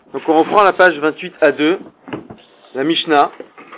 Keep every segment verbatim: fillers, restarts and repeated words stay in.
Donc on reprend la page vingt-huit à deux, la Mishnah,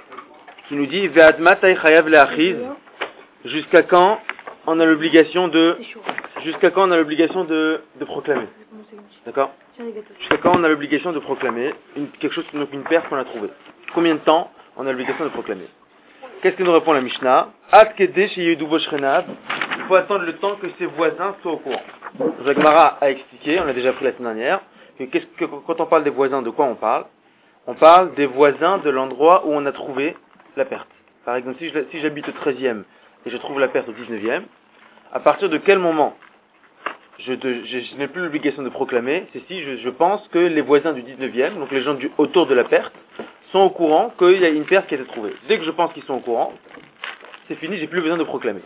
qui nous dit Ve'ad matay chayav le'achiz, jusqu'à quand on a l'obligation de jusqu'à quand on a l'obligation de, de proclamer. D'accord? Jusqu'à quand on a l'obligation de proclamer une, quelque chose, donc une paire qu'on a trouvée. Combien de temps on a l'obligation de proclamer? Qu'est-ce que nous répond la Mishnah? At kede sheyedu boshrenav, il faut attendre le temps que ses voisins soient au courant. Jagmara a expliqué, on l'a déjà pris la semaine dernière, que, qu'est-ce que quand on parle des voisins, de quoi on parle? On parle des voisins de l'endroit où on a trouvé la perte. Par exemple, si, je, si j'habite au treizième et je trouve la perte au dix-neuvième, à partir de quel moment je, de, je, je n'ai plus l'obligation de proclamer? C'est si je, je pense que les voisins du dix-neuvième, donc les gens du, autour de la perte, sont au courant qu'il y a une perte qui a été trouvée. Dès que je pense qu'ils sont au courant, c'est fini, j'ai plus besoin de proclamer.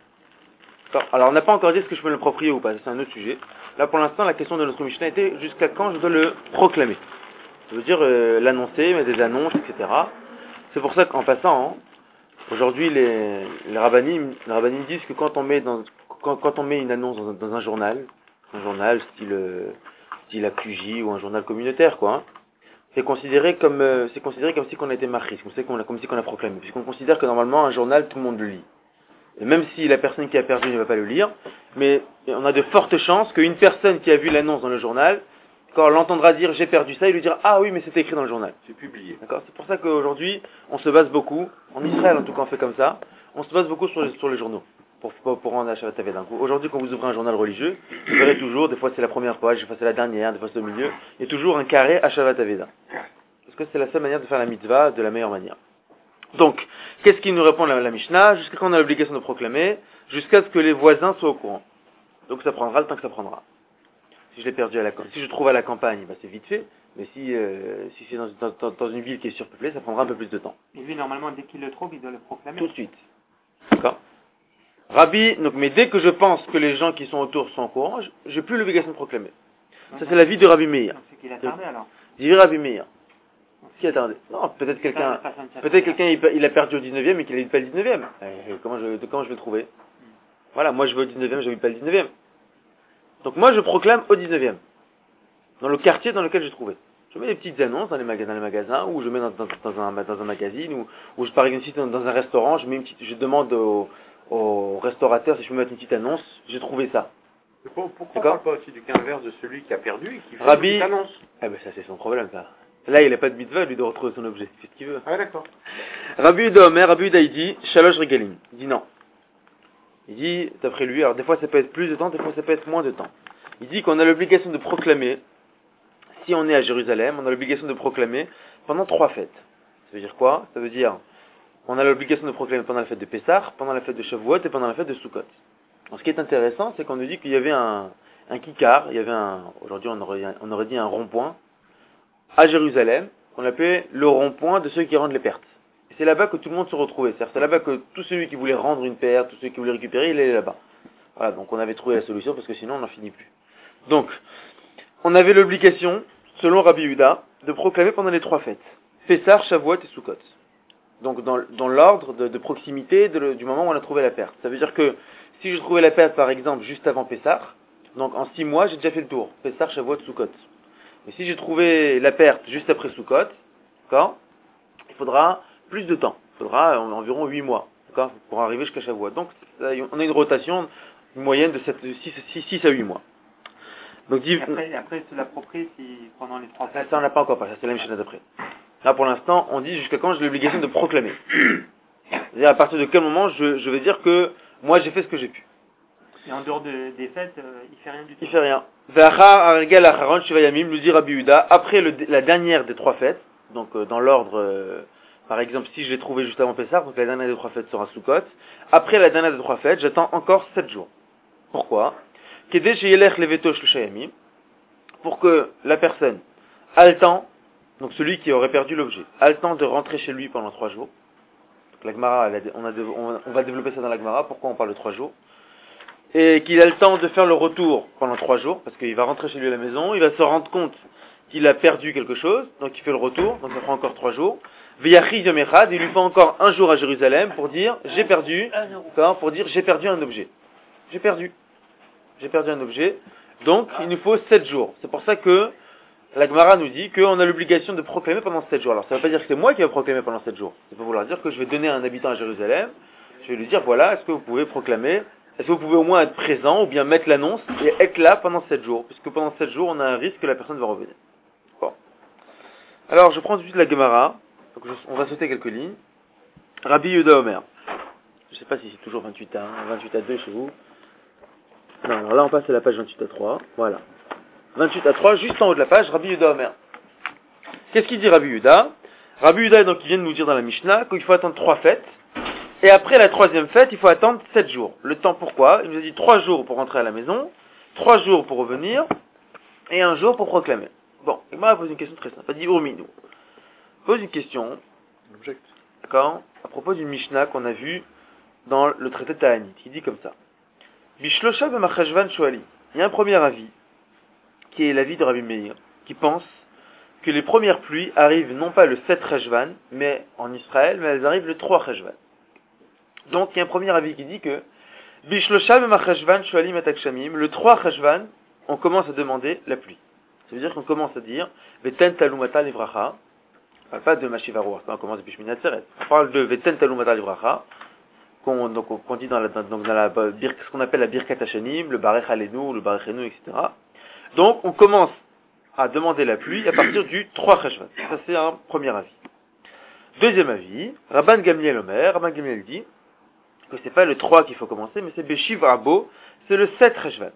Alors on n'a pas encore dit est-ce que je peux l'approprier ou pas, c'est un autre sujet. Là pour l'instant la question de notre Mishnah était jusqu'à quand je dois le proclamer. Ça veut dire euh, l'annoncer, mettre des annonces, et cetera. C'est pour ça qu'en passant, hein, aujourd'hui les, les rabbinim, les rabbinim disent que quand on met dans quand, quand on met une annonce dans un, dans un journal, un journal style euh, style A Q J ou un journal communautaire quoi, hein, c'est considéré comme euh, c'est considéré comme si qu'on a été marqué, comme si qu'on a comme si qu'on a proclamé, puisqu'on considère que normalement un journal tout le monde le lit. Et même si la personne qui a perdu ne va pas le lire, mais on a de fortes chances qu'une personne qui a vu l'annonce dans le journal, quand on l'entendra dire j'ai perdu ça, il lui dira ah oui mais c'était écrit dans le journal. C'est publié. D'accord. C'est pour ça qu'aujourd'hui on se base beaucoup, en Israël en tout cas on fait comme ça, on se base beaucoup sur les, sur les journaux pour pour, pour rendre à Shabbat Aveda. Aujourd'hui quand vous ouvrez un journal religieux, vous verrez toujours, des fois c'est la première page, des fois c'est la dernière, des fois c'est au milieu, il y a toujours un carré à Shabbat Aveda. Parce que c'est la seule manière de faire la mitzvah de la meilleure manière. Donc, qu'est-ce qu'il nous répond la, la Mishnah? Jusqu'à quand on a l'obligation de proclamer? Jusqu'à ce que les voisins soient au courant. Donc ça prendra le temps que ça prendra. Si je l'ai perdu à la si je trouve à la campagne, bah, c'est vite fait. Mais si, euh, si c'est dans, dans, dans une ville qui est surpeuplée, ça prendra un peu plus de temps. Et lui, normalement, dès qu'il le trouve, il doit le proclamer. Tout de suite. D'accord. Rabbi, donc, mais dès que je pense que les gens qui sont autour sont au courant, je n'ai plus l'obligation de proclamer. Donc, ça c'est l'avis de Rabbi Meir. Donc c'est qu'il a tardé alors. Dis Rabbi Meir. Qui a tardé? Non, peut-être quelqu'un, peut-être quelqu'un il, il a perdu au dix-neuvième et qu'il n'habite pas le dix-neuvième. Euh, comment je, comment je vais le trouver? Voilà, moi je vais au dix-neuvième, je n'habite pas le dix-neuvième. Donc moi je proclame au dix-neuvième. Dans le quartier dans lequel j'ai trouvé. Je mets des petites annonces dans les magasins, dans les magasins ou je mets dans, dans, dans, un, dans un magazine, ou, ou je, par exemple dans, dans un restaurant, je mets une petite, je demande au, au restaurateur si je peux mettre une petite annonce, j'ai trouvé ça. Pourquoi, pourquoi on ne parle pas aussi du cas inverse de celui qui a perdu et qui fait Rabbi, une petite annonce? Ah ben ça c'est son problème ça. Là, il n'a pas de mitzvah, lui, de retrouver son objet. Il fait ce qu'il veut. Ah, d'accord. Rabbi Uda Omer, Rabbi Uda, il dit, Shalosh Regalim. Il dit non. Il dit, d'après lui, alors des fois ça peut être plus de temps, des fois ça peut être moins de temps. Il dit qu'on a l'obligation de proclamer, si on est à Jérusalem, on a l'obligation de proclamer pendant trois fêtes. Ça veut dire quoi? Ça veut dire, on a l'obligation de proclamer pendant la fête de Pessah, pendant la fête de Shavuot et pendant la fête de Sukkot. Alors, ce qui est intéressant, c'est qu'on nous dit qu'il y avait un, un kikar, il y avait un, aujourd'hui on aurait, on aurait dit un rond-point, à Jérusalem, qu'on appelait le rond-point de ceux qui rendent les pertes. Et c'est là-bas que tout le monde se retrouvait. C'est-à-dire, c'est là-bas que tout celui qui voulait rendre une perte, tout celui qui voulait récupérer, il allait là-bas. Voilà, donc on avait trouvé la solution parce que sinon on n'en finit plus. Donc, on avait l'obligation, selon Rabbi Yehuda, de proclamer pendant les trois fêtes. Pessah, Shavuot et Sukkot. Donc dans, dans l'ordre de, de proximité de, du moment où on a trouvé la perte. Ça veut dire que si je trouvais la perte par exemple juste avant Pessah, donc en six mois j'ai déjà fait le tour. Pessah, Shavuot, Sukkot. Mais si j'ai trouvé la perte juste après Sukkot, d'accord, il faudra plus de temps. Il faudra environ huit mois, d'accord, pour arriver jusqu'à Shavuot. Donc, on a une rotation une moyenne de six à huit mois. Donc, et après, après se l'approprier si pendant les trois ça, ça on n'a pas encore pas, ça c'est la Mishnah d'après. Là, pour l'instant, on dit jusqu'à quand j'ai l'obligation de proclamer. C'est-à-dire à partir de quel moment je, je vais dire que moi j'ai fait ce que j'ai pu. Et en dehors de, des fêtes, euh, il fait rien du tout. Il fait rien. Nous dit Rabbi Yehuda, après le, la dernière des trois fêtes, donc euh, dans l'ordre, euh, par exemple, si je l'ai trouvé juste avant Pessah, donc la dernière des trois fêtes sera Sukkot. Après la dernière des trois fêtes, j'attends encore sept jours. Pourquoi? Pour que la personne a le temps, donc celui qui aurait perdu l'objet, a le temps de rentrer chez lui pendant trois jours. Donc la Gemara, on, a, on, on va développer ça dans la Gemara. Pourquoi on parle de trois jours? Et qu'il a le temps de faire le retour pendant trois jours, parce qu'il va rentrer chez lui à la maison, il va se rendre compte qu'il a perdu quelque chose, donc il fait le retour, donc ça prend encore trois jours. V'yachi yom echad, il lui faut encore un jour à Jérusalem pour dire j'ai perdu, pour dire j'ai perdu un objet. J'ai perdu. J'ai perdu un objet. Donc il nous faut sept jours. C'est pour ça que la Gemara nous dit qu'on a l'obligation de proclamer pendant sept jours. Alors ça ne veut pas dire que c'est moi qui vais proclamer pendant sept jours. Ça peut vouloir dire que je vais donner à un habitant à Jérusalem, je vais lui dire, voilà, est-ce que vous pouvez proclamer, est-ce que vous pouvez au moins être présent ou bien mettre l'annonce et être là pendant sept jours, puisque pendant sept jours, on a un risque que la personne va revenir. Bon. Alors je prends tout de suite la Gemara, donc je, on va sauter quelques lignes. Rabbi Yehuda Omer. Je ne sais pas si c'est toujours vingt-huit à un, vingt-huit à deux chez vous. Non, alors là on passe à la page vingt-huit à trois, voilà. vingt-huit à trois, juste en haut de la page, Rabbi Yehuda Omer. Qu'est-ce qu'il dit Rabbi Yehuda? Rabbi Yehuda, donc, il vient de nous dire dans la Mishnah qu'il faut attendre trois fêtes. Et après la troisième fête, il faut attendre sept jours. Le temps pourquoi? Il nous a dit trois jours pour rentrer à la maison, trois jours pour revenir, et un jour pour proclamer. Bon, il m'a posé une question très simple. Il dit Urmi, nous. Pose une question. Object. D'accord? À propos d'une Mishnah qu'on a vue dans le traité de Ta'anit. Il dit comme ça. Bishlosha b'machashvan shoali. Il y a un premier avis, qui est l'avis de Rabbi Meir, qui pense que les premières pluies arrivent non pas le sept Cheshvan, mais en Israël, mais elles arrivent le trois Cheshvan. Donc, il y a un premier avis qui dit que Bishlosha b'machashvan shoalim et akshamim, le trois Cheshvan, on commence à demander la pluie. Ça veut dire qu'on commence à dire Veten talumata livracha. On ne parle pas de Mashivaru, on commence depuis Shmini Atzeret. On parle de Veten talumata livracha, qu'on, donc, qu'on dit dans la, dans, dans la, ce qu'on appelle la Birkat Hashanim, le Barech Alenu, le Barech Enu, et cetera. Donc, on commence à demander la pluie à partir du trois Cheshvan. Ça, c'est un premier avis. Deuxième avis, Rabban Gamliel Omer, Rabban Gamliel dit que c'est pas le trois qu'il faut commencer, mais c'est Beshiv Abo, c'est le sept Cheshvan.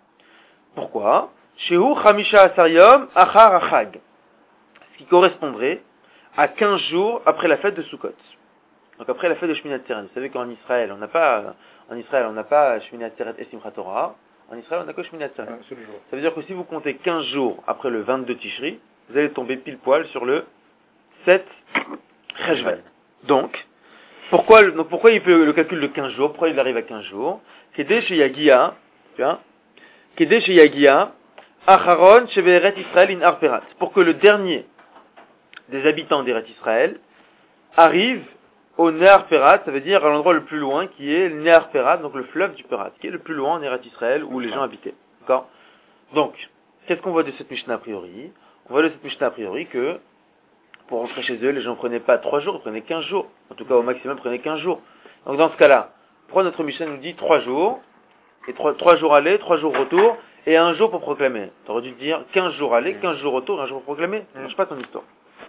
Pourquoi? Shehu Chamisha Asariom Achar Achag. Ce qui correspondrait à quinze jours après la fête de Sukkot. Donc après la fête de Shmini Atzeret. Vous savez qu'en Israël, on n'a pas, en Israël, on n'a pas Shmini Atzeret et Simchat Torah. En Israël, on n'a que Shmini Atzeret. Ah, ça veut dire que si vous comptez quinze jours après le vingt-deux Tishri, vous allez tomber pile poil sur le sept Cheshvan. Donc, pourquoi, donc pourquoi il fait le calcul de quinze jours? Pourquoi il arrive à quinze jours? Kedé chez Yagia, tu vois, Kedé chez Yagia, Acharon Sheveret Israël in Arperat. Pour que le dernier des habitants d'Eret Israël arrive au Nehar Perat, ça veut dire à l'endroit le plus loin, qui est le Nehar Perat, donc le fleuve du Perat, qui est le plus loin en Eret Israël, où les gens habitaient. D'accord? Donc, qu'est-ce qu'on voit de cette Mishnah a priori? On voit de cette Mishnah a priori que, pour rentrer chez eux, les gens ne prenaient pas trois jours, ils prenaient quinze jours. En tout cas, au maximum, ils prenaient quinze jours. Donc, dans ce cas-là, pourquoi notre Mishnah nous dit trois jours, et trois jours aller, trois jours retour, et un jour pour proclamer? T'aurais dû dire quinze jours aller, quinze jours retour, et un jour pour proclamer. Ça ne marche pas ton histoire.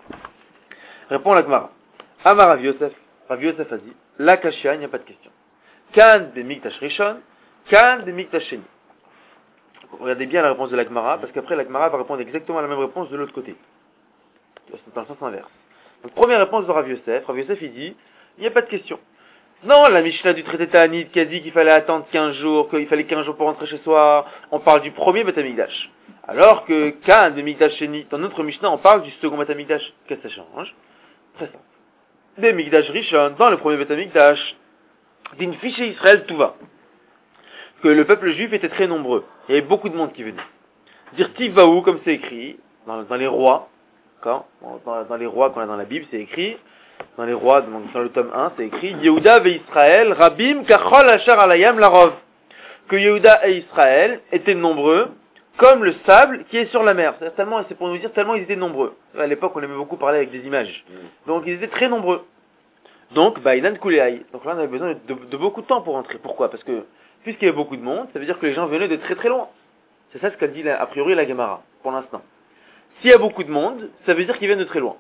Répond la Gemara. Amar Rav Yosef. Rav Yosef a dit, la kashia, il n'y a pas de question. Kan de mikdash rishon, kan de mikdash sheni. Regardez bien la réponse de la Gemara, parce qu'après la Gemara va répondre exactement à la même réponse de l'autre côté. C'est dans le sens inverse. Donc première réponse de Rav Yosef. Rav Yosef il dit, il n'y a pas de question. Non, la Mishnah du traité Ta'anit qui a dit qu'il fallait attendre quinze jours, qu'il fallait quinze jours pour rentrer chez soi, on parle du premier Beth Amikdash. Alors que Kan de Mikdash Sheni, dans notre Mishnah, on parle du second Beth Amikdash. Qu'est-ce que ça change? Très simple. Des Mikdash Rishon, dans le premier Beth Amikdash, d'une fiche Israël tout va. Que le peuple juif était très nombreux. Il y avait beaucoup de monde qui venait. Dire Tivaou, comme c'est écrit, dans, dans les rois, quand, dans, dans les rois qu'on a dans la Bible, c'est écrit, dans les rois, dans, dans le tome un, c'est écrit, Yehuda ve Israël, Rabim, Kachol Ashar Alayam Larov. Que Yehuda et Israël étaient nombreux, comme le sable qui est sur la mer. C'est tellement, c'est pour nous dire tellement ils étaient nombreux. À l'époque, on aimait beaucoup parler avec des images. Donc, ils étaient très nombreux. Donc, bah, Inan Kuleaï. Donc là, on avait besoin de, de, de beaucoup de temps pour rentrer. Pourquoi? Parce que, puisqu'il y avait beaucoup de monde, ça veut dire que les gens venaient de très très loin. C'est ça ce qu'a dit, a priori, la Gemara, pour l'instant. S'il y a beaucoup de monde, ça veut dire qu'ils viennent de très loin.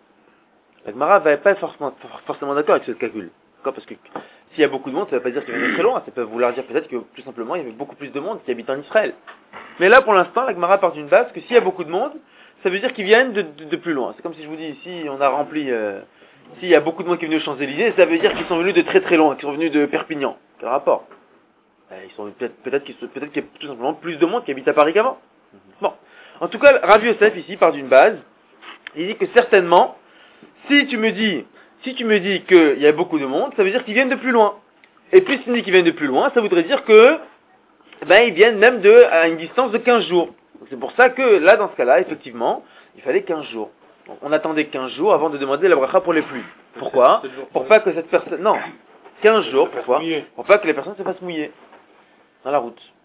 La Gemara va pas être forcément, forcément d'accord avec ce calcul. D'accord? Parce que, s'il y a beaucoup de monde, ça ne veut pas dire qu'ils viennent de très loin. Ça peut vouloir dire peut-être que, tout simplement, il y avait beaucoup plus de monde qui habite en Israël. Mais là, pour l'instant, la Gemara part d'une base que s'il y a beaucoup de monde, ça veut dire qu'ils viennent de, de, de plus loin. C'est comme si je vous dis ici, on a rempli, euh, s'il y a beaucoup de monde qui est venu aux Champs-Élysées, ça veut dire qu'ils sont venus de très très loin, qu'ils sont venus de Perpignan. Quel rapport? euh, Ils sont peut-être, peut-être qu'il peut qu'il y a tout simplement plus de monde qui habite à Paris qu'avant. Bon. En tout cas, Rav Yosef, ici, part d'une base. Il dit que certainement, si tu me dis, si tu me dis qu'il y a beaucoup de monde, ça veut dire qu'ils viennent de plus loin. Et puis, si tu me dis qu'ils viennent de plus loin, ça voudrait dire que, ben, ils viennent même de, à une distance de quinze jours. Donc, c'est pour ça que, là, dans ce cas-là, effectivement, il fallait quinze jours. Donc, on attendait quinze jours avant de demander la bracha pour les pluies. Pourquoi? Pour pas que cette personne, non, quinze jours, pourquoi? Pour pas que les personnes se fassent mouiller dans la route.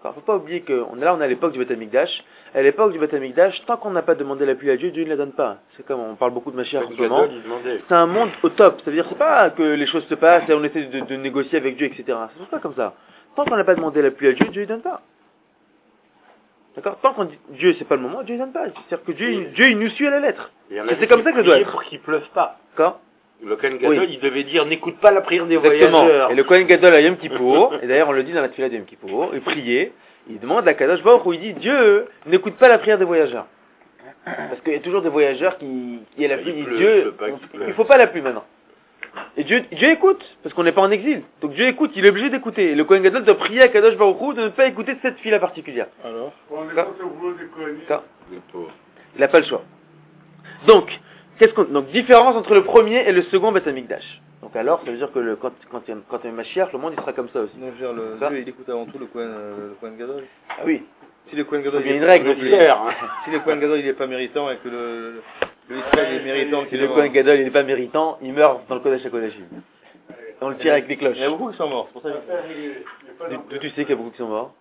Alors, faut pas oublier que on est là, on est à l'époque du Beth Amikdash. À l'époque du Beth Amikdash, tant qu'on n'a pas demandé la pluie à Dieu, Dieu ne la donne pas. C'est comme on parle beaucoup de Mashiach en ce moment. C'est un monde au top. Ça veut dire c'est pas que les choses se passent et on essaie de, de négocier avec Dieu, et cetera. C'est pas comme ça. Tant qu'on n'a pas demandé la pluie à Dieu, Dieu ne donne pas. D'accord? Tant qu'on dit Dieu c'est pas le moment, Dieu ne donne pas. C'est-à-dire que Dieu, Et Dieu il nous suit à la lettre. Et c'est comme ça que ça doit être. Pour qu'il pleuve pas. D'accord? Le Kohen Gadol, Oui. il devait dire n'écoute pas la prière des Exactement. voyageurs. Et le Kohen Gadol à Yom Kippour, et d'ailleurs on le dit dans la tefila de Yom Kippour, il priait, il demande à Kadosh Baruch où il dit Dieu n'écoute pas la prière des voyageurs. Parce qu'il y a toujours des voyageurs qui, qui est la pluie, Il dit pleut, Dieu, il pleut pas, il on- pleut. il faut pas la pluie maintenant. Et Dieu, Dieu écoute, parce qu'on n'est pas en exil. Donc Dieu écoute, il est obligé d'écouter. Et le Kohen Gadol doit prier à Kadosh Baruch Hu de ne pas écouter cette fila particulière. Alors D'accord? D'accord. Le pauvre. Il n'a pas le choix. Donc, qu'est-ce qu'on, donc différence entre le premier et le second Beth Amikdash. Donc alors, ça veut dire que le, quand, quand, il y a- quand il y a Mashiach, le monde il sera comme ça aussi. Donc, je veux dire, le, Ça. Dieu, il écoute avant tout le Kohen, euh, le Kohen Gadol. Ah oui. Si le Kohen Il Gadol, y a il une est- règle. il est- Fier, hein. si le Kohen Gadol, il n'est pas méritant et que le, le Israël est méritant, Si qu'il le est Kohen Gadol il n'est pas méritant, il meurt dans le Kodesh HaKodashim. On le tire avec les cloches. Il y a beaucoup qui sont morts, c'est pour ça que je D'où tu sais qu'il y a beaucoup qui sont morts?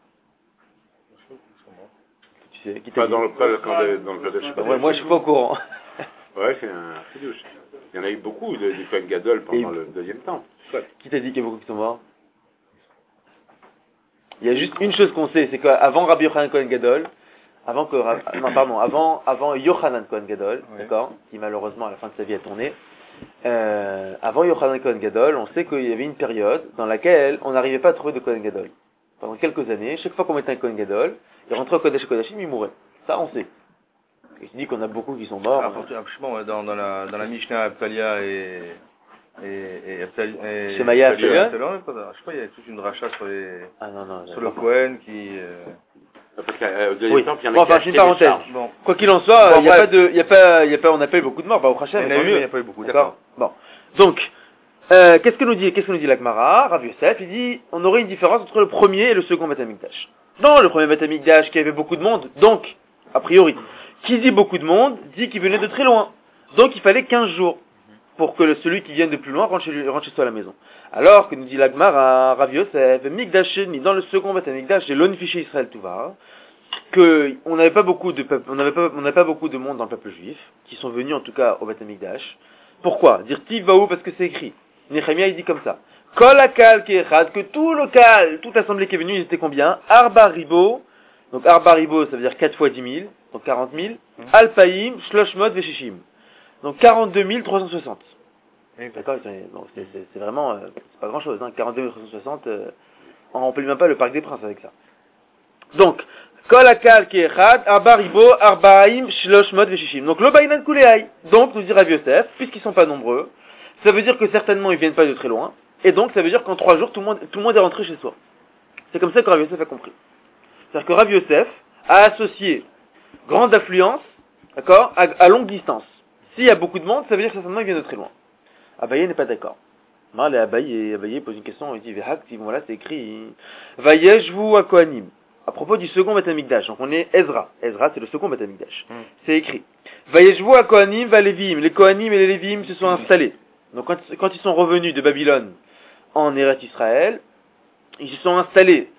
Tu sais, qui t'a Pas dit? dans le pas dans le dans le Kodesh. Bah, ouais, moi je suis pas au courant. Ouais, c'est un fidouche. Il y en a eu beaucoup de, du Kohen Gadol pendant Et- le deuxième temps. Qui t'a dit qu'il y a beaucoup qui sont morts? Il y a juste une chose qu'on sait, c'est qu'avant Rabbi Yochanan Kohen Gadol, avant que Ra- non pardon, avant avant Yochanan Kohen Gadol, Oui. d'accord, qui malheureusement à la fin de sa vie a tourné, euh, avant Yochanan Kohen Gadol, on sait qu'il y avait une période dans laquelle on n'arrivait pas à trouver de Kohen Gadol. Pendant quelques années, chaque fois qu'on mettait un Kohen Gadol, il rentrait au Kodesh Kodashim, il mourait. Ça on sait. Et je dis qu'on a beaucoup qui sont morts. Ah, forcément, je sais pas, dans, dans la, dans la Mishnah, Abtalia et, et, et Abtalia, et Shemaya, Abtalia, Abtalia. Abtalia, je sais pas, il y a toute une rachat sur les, Ah non non. sur le Kohen qui, euh, Parce qu'au deuxième Oui. temps, il y en a Bon, qui enfin, achetaient c'est une des parenthèse. charges. bon. Quoi qu'il en soit, il Bon, n'y a bref. pas de, il y a pas, il y a pas, on n'a pas eu beaucoup de morts. Bah, au Hachem, Il y en tant a eu, mieux. mais il n'y a pas eu beaucoup, D'accord. d'accord. Bon. Donc, euh, qu'est-ce que nous dit, qu'est-ce que nous dit l'Agmara, Rav Yosef? Il dit, on aurait une différence entre le premier et le second Beth Amikdash. Dans le premier Beth Amikdash, qui avait beaucoup de monde, donc, a priori, qui dit beaucoup de monde, dit qu'il venait de très loin. Donc, il fallait quinze jours pour que le- celui qui vient de plus loin rentre chez, lui- rentre chez soi à la maison. Alors que nous dit l'Agmara, Rav Yosef, Mikdasheni, dans le second Beth Amikdash, j'ai l'onifiché Israël Touva, que on n'avait pas beaucoup de peuple, on n'avait pas, on n'avait pas beaucoup de monde dans le peuple juif, qui sont venus en tout cas au Beth Amikdash. Pourquoi? Dire Tivaou parce que c'est écrit. Nehemia il dit comme ça. Kol akal keechad, que tout local, toute l'assemblée qui est venue, ils étaient combien? Arba ribo, donc arba ribo ça veut dire quatre fois dix mille, donc quarante mille. Alpaïm, shloshmot veshishim. Donc quarante-deux mille trois cent soixante. D'accord, donc c'est, c'est, c'est vraiment, euh, c'est pas grand chose, hein, quarante-deux mille trois cent soixante, euh, on peut même pas le Parc des Princes avec ça. Donc, Kol akal keechad, arba ribo, arbaim, shloshmot veshishim. Donc, lo bainan kuleai. Donc, nous dit Rav Yosef, puisqu'ils sont pas nombreux, ça veut dire que certainement ils viennent pas de très loin, et donc ça veut dire qu'en trois jours, tout le monde, tout le monde est rentré chez soi. C'est comme ça que Rav Yosef a compris. C'est-à-dire que Rav Yosef a associé grande affluence, d'accord, à, à longue distance. S'il y a beaucoup de monde, ça veut dire que certainement ils viennent de très loin. Abaye n'est pas d'accord. Non, les Abaye, Abaye pose une question, il dit, Vehak, bon, voilà, c'est écrit, Vayeshvu à Kohanim. À propos du second Beth Amikdash, donc on est Ezra. Ezra, c'est le second Beth Amikdash. Mm. C'est écrit. Vayeshvu à Kohanim, va Lévim. Les Kohanim et les Lévim se sont installés. Donc quand, quand ils sont revenus de Babylone en Eretz Israël, ils se sont installés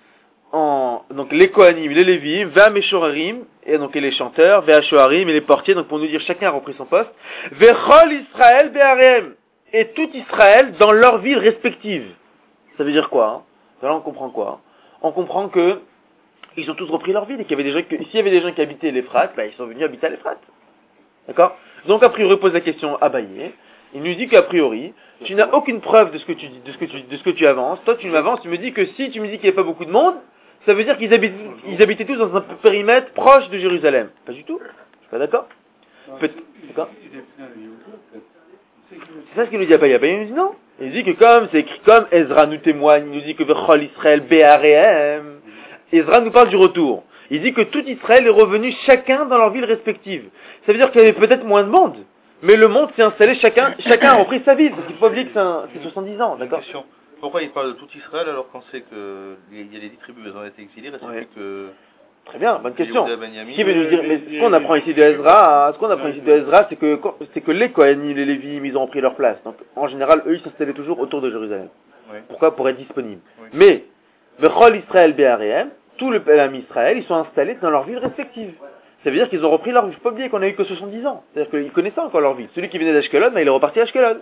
en, donc les Kohanim, les Lévim, va Meshorarim, et donc et les chanteurs, va Shoharim et les portiers, donc pour nous dire chacun a repris son poste, Vechol Israël Be'arem, et tout Israël dans leur ville respective. Ça veut dire quoi, hein? Là on comprend quoi? On comprend que ils ont tous repris leur ville et qu'il y avait des gens que, s'il y avait des gens qui habitaient l'Euphrate, bah, ils sont venus habiter à l'Euphrate. D'accord? Donc a priori pose la question à Abaye. Il nous dit qu'a priori, tu n'as aucune preuve de ce que tu dis, de ce que tu, de ce que tu avances. Toi, tu m'avances, tu me dis que si tu me dis qu'il n'y a pas beaucoup de monde, ça veut dire qu'ils habitent, ils habitaient tous dans un périmètre proche de Jérusalem. Pas du tout. Je suis pas d'accord. Peut- D'accord. C'est ça ce qu'il nous dit Abaye. Abaye nous dit non. Il nous dit que comme c'est écrit, comme Ezra nous témoigne, il nous dit que Vechol Israël Be'arehem. Ezra nous parle du retour. Il dit que tout Israël est revenu chacun dans leur ville respective. Ça veut dire qu'il y avait peut-être moins de monde. Mais le monde s'est installé, chacun, chacun a repris sa ville, parce qu'il faut pas oublier que c'est, un, c'est soixante-dix ans, d'accord? Question. Pourquoi il parle de tout Israël alors qu'on sait que il y a les dix tribus qui ont été exilées, reste Ouais. plus que Très bien, bonne question. Yehuda, Benyamin. Qui veut nous dire, mais ce qu'on apprend ici de Ezra, hein, ce qu'on apprend ici de Ezra, c'est que, c'est que les Kohanim, les Lévim, ils ont pris leur place. Donc, en général, eux, ils s'installaient toujours autour de Jérusalem. Ouais. Pourquoi? Pour être disponibles. Oui. Mais, Vechol Israël Be'arehem, tout le peuple Israël, ils sont installés dans leurs villes respectives. Ça veut dire qu'ils ont repris leur vie. Il faut pas oublier qu'on a eu que soixante-dix ans. C'est-à-dire qu'ils connaissaient encore leur vie. Celui qui venait d'Ashkelon, ben, il est reparti à Ashkelon.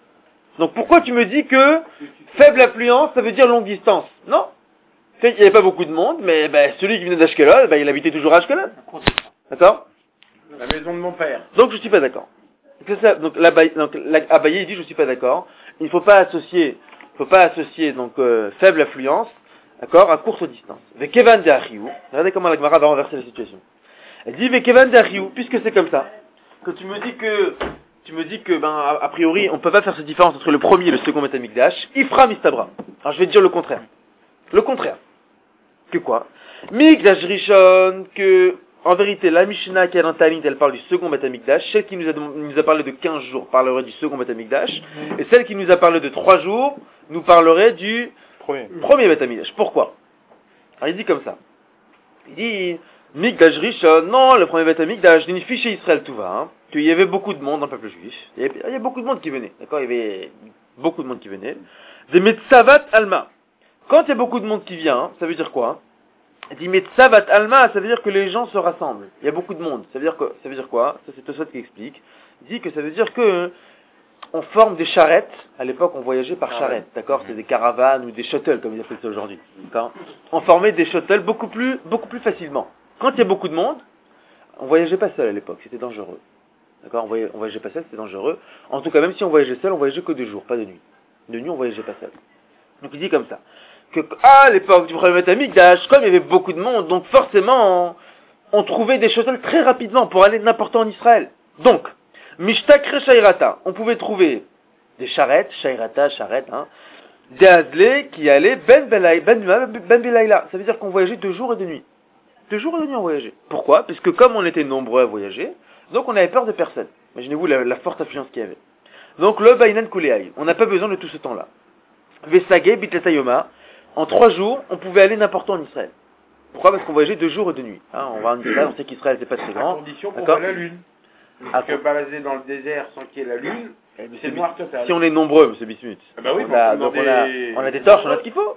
Donc pourquoi tu me dis que faible affluence, ça veut dire longue distance? Non. Il n'y avait pas beaucoup de monde, mais ben, celui qui venait d'Ashkelon, ben, il habitait toujours à Ashkelon. D'accord? La maison de mon père. Donc je suis pas d'accord. Donc, ça, donc, l'Abaye, donc l'Abaye dit je suis pas d'accord. Il ne faut pas associer, il faut pas associer donc euh, faible affluence, d'accord, à courte distance. Vekevan de Achiou. Regardez comment la Gemara va renverser la situation. Elle dit Vekevan de Achiou, puisque c'est comme ça, que tu me dis que tu me dis que ben a, a priori on peut pas faire cette différence entre le premier et le second Beth Amikdash. Ifra mistabra. Alors je vais te dire le contraire. Le contraire. Que quoi? Mikdash Rishon, que en vérité, la Mishnah qui est dans Talmud, elle parle du second Beth Amikdash. Celle qui nous a, nous a parlé de quinze jours parlerait du second Beth Amikdash. Et celle qui nous a parlé de trois jours nous parlerait du Premier. premier Beth Amikdash. Pourquoi? Alors il dit comme ça. Il dit, Mikdash Rishon, non, le premier Beth Amikdash, d'une fiche Israël tout va, hein, qu'il y avait beaucoup de monde dans le peuple juif. Il y avait, il y avait beaucoup de monde qui venait. D'accord? Il y avait beaucoup de monde qui venait. Des Metzavat Alma. Quand il y a beaucoup de monde qui vient, ça veut dire quoi? Il dit Metzavat Alma, ça veut dire que les gens se rassemblent. Il y a beaucoup de monde. Ça veut dire quoi? Ça veut dire quoi? Ça c'est Tosfot qui explique. Il dit que ça veut dire que on forme des charrettes. À l'époque, on voyageait par charrette, d'accord? C'était des caravanes ou des shuttles, comme ils appellent ça aujourd'hui. D'accord? On formait des shuttles beaucoup plus, beaucoup plus facilement. Quand il y a beaucoup de monde, on voyageait pas seul à l'époque. C'était dangereux. D'accord? On voyageait, on voyageait pas seul, c'était dangereux. En tout cas, même si on voyageait seul, on voyageait que de jour, pas de nuit. De nuit, on voyageait pas seul. Donc il dit comme ça. Que à l'époque du premier Beth Amikdash, comme il y avait beaucoup de monde, donc forcément, on, on trouvait des shuttles très rapidement pour aller n'importe où en Israël. Donc, Mishtakre Shairata, on pouvait trouver des charrettes, Shairata, charrettes, hein, des Hazlé qui allaient Ben Belay, Ben, ben Belayla. Ça veut dire qu'on voyageait deux jours et deux nuits. Deux jours et deux nuits on voyageait. Pourquoi? Parce que comme on était nombreux à voyager, donc on avait peur de personne. Imaginez-vous la, la forte affluence qu'il y avait. Donc le Bainan Kuleaï, on n'a pas besoin de tout ce temps-là. Vesage Bitletayoma, en trois jours, on pouvait aller n'importe où en Israël. Pourquoi? Parce qu'on voyageait deux jours et deux nuits. Hein, on va en Israël, on sait qu'Israël c'est pas très À grand. condition qu'on D'accord? voit la lune. Ah, Parce que balader dans le désert sans qu'il y ait la lune, Eh, c'est noir total. Si on est nombreux, monsieur Bismuth, Ah bah oui, on, mais a, on donc a on, a, des- on a des torches, on a ce qu'il faut.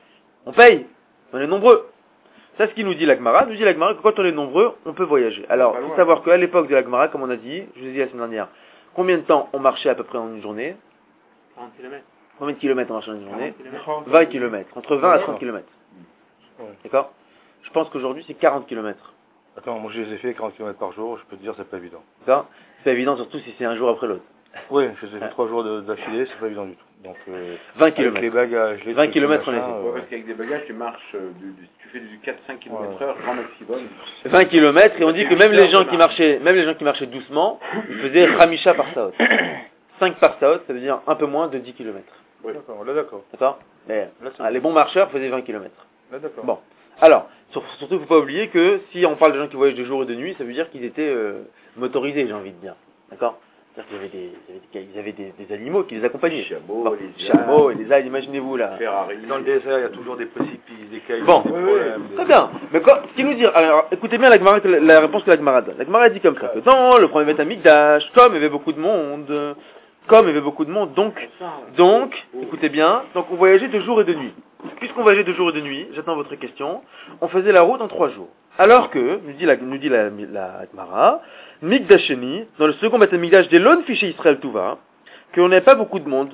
On paye. On est nombreux. Ça, ce qui nous dit la Gemara. Nous dit la Gemara que quand on est nombreux, on peut voyager. Alors, Pas il faut loin. savoir qu'à l'époque de la Gemara, comme on a dit, je vous ai dit la semaine dernière, combien de temps on marchait à peu près en une journée? quarante kilomètres. Combien de kilomètres on marchait en une journée? quarante kilomètres. vingt kilomètres. Entre vingt à D'accord. trente kilomètres. Ouais. D'accord? Je pense qu'aujourd'hui, c'est quarante kilomètres. Attends, moi je les ai fait quarante kilomètres par jour, je peux te dire c'est pas évident. D'accord? C'est pas évident, surtout si c'est un jour après l'autre. Oui, je les ai fait trois jours de- d'affilée, c'est pas évident du tout. Donc, euh, vingt avec les kilomètres. bagages, les vingt trucs, kilomètres, machin, on les fait. euh, Ouais, parce qu'avec des bagages, tu marches, euh, du, du- tu fais du quatre à cinq kilomètres heure, grand maximum. vingt kilomètres, et on dit que même les gens qui marchaient, même les gens qui marchaient doucement, ils faisaient Khamisha par Saot. cinq par Saot, ça veut dire un peu moins de dix kilomètres. Ouais. D'accord, là d'accord. D'accord? Mais, Là, c'est ah, les bons marcheurs faisaient vingt kilomètres. Là d'accord. Bon. Alors, sur- surtout, il ne faut pas oublier que si on parle de gens qui voyagent de jour et de nuit, ça veut dire qu'ils étaient euh, motorisés, j'ai envie de dire. D'accord? C'est-à-dire qu'il y avait des, il y avait des, ils avaient des, des animaux qui les accompagnaient. Les chameaux, Bon, les chameaux et les ânes, imaginez-vous là. Ferrari. Dans le désert, il y a toujours des précipices, des cailloux, Bon. des Oui, problèmes. Très des- bien. Mais quoi, ce qu'il nous dit, alors écoutez bien la, Gemara, que la, la réponse que la Gemara donne. La Gemara dit comme ça, que dans le premier Beth Amikdash, comme il y avait beaucoup de monde, comme il y avait beaucoup de monde, donc, donc, écoutez bien, donc on voyageait de jour et de nuit. Puisqu'on voyageait de jour et de nuit, j'attends votre question, on faisait la route en trois jours. Alors que, nous dit la, nous dit la, la Gemara, Mikdasheni, dans le second Beth Amikdash des Lon fiché Israël Touva, qu'on n'avait pas beaucoup de monde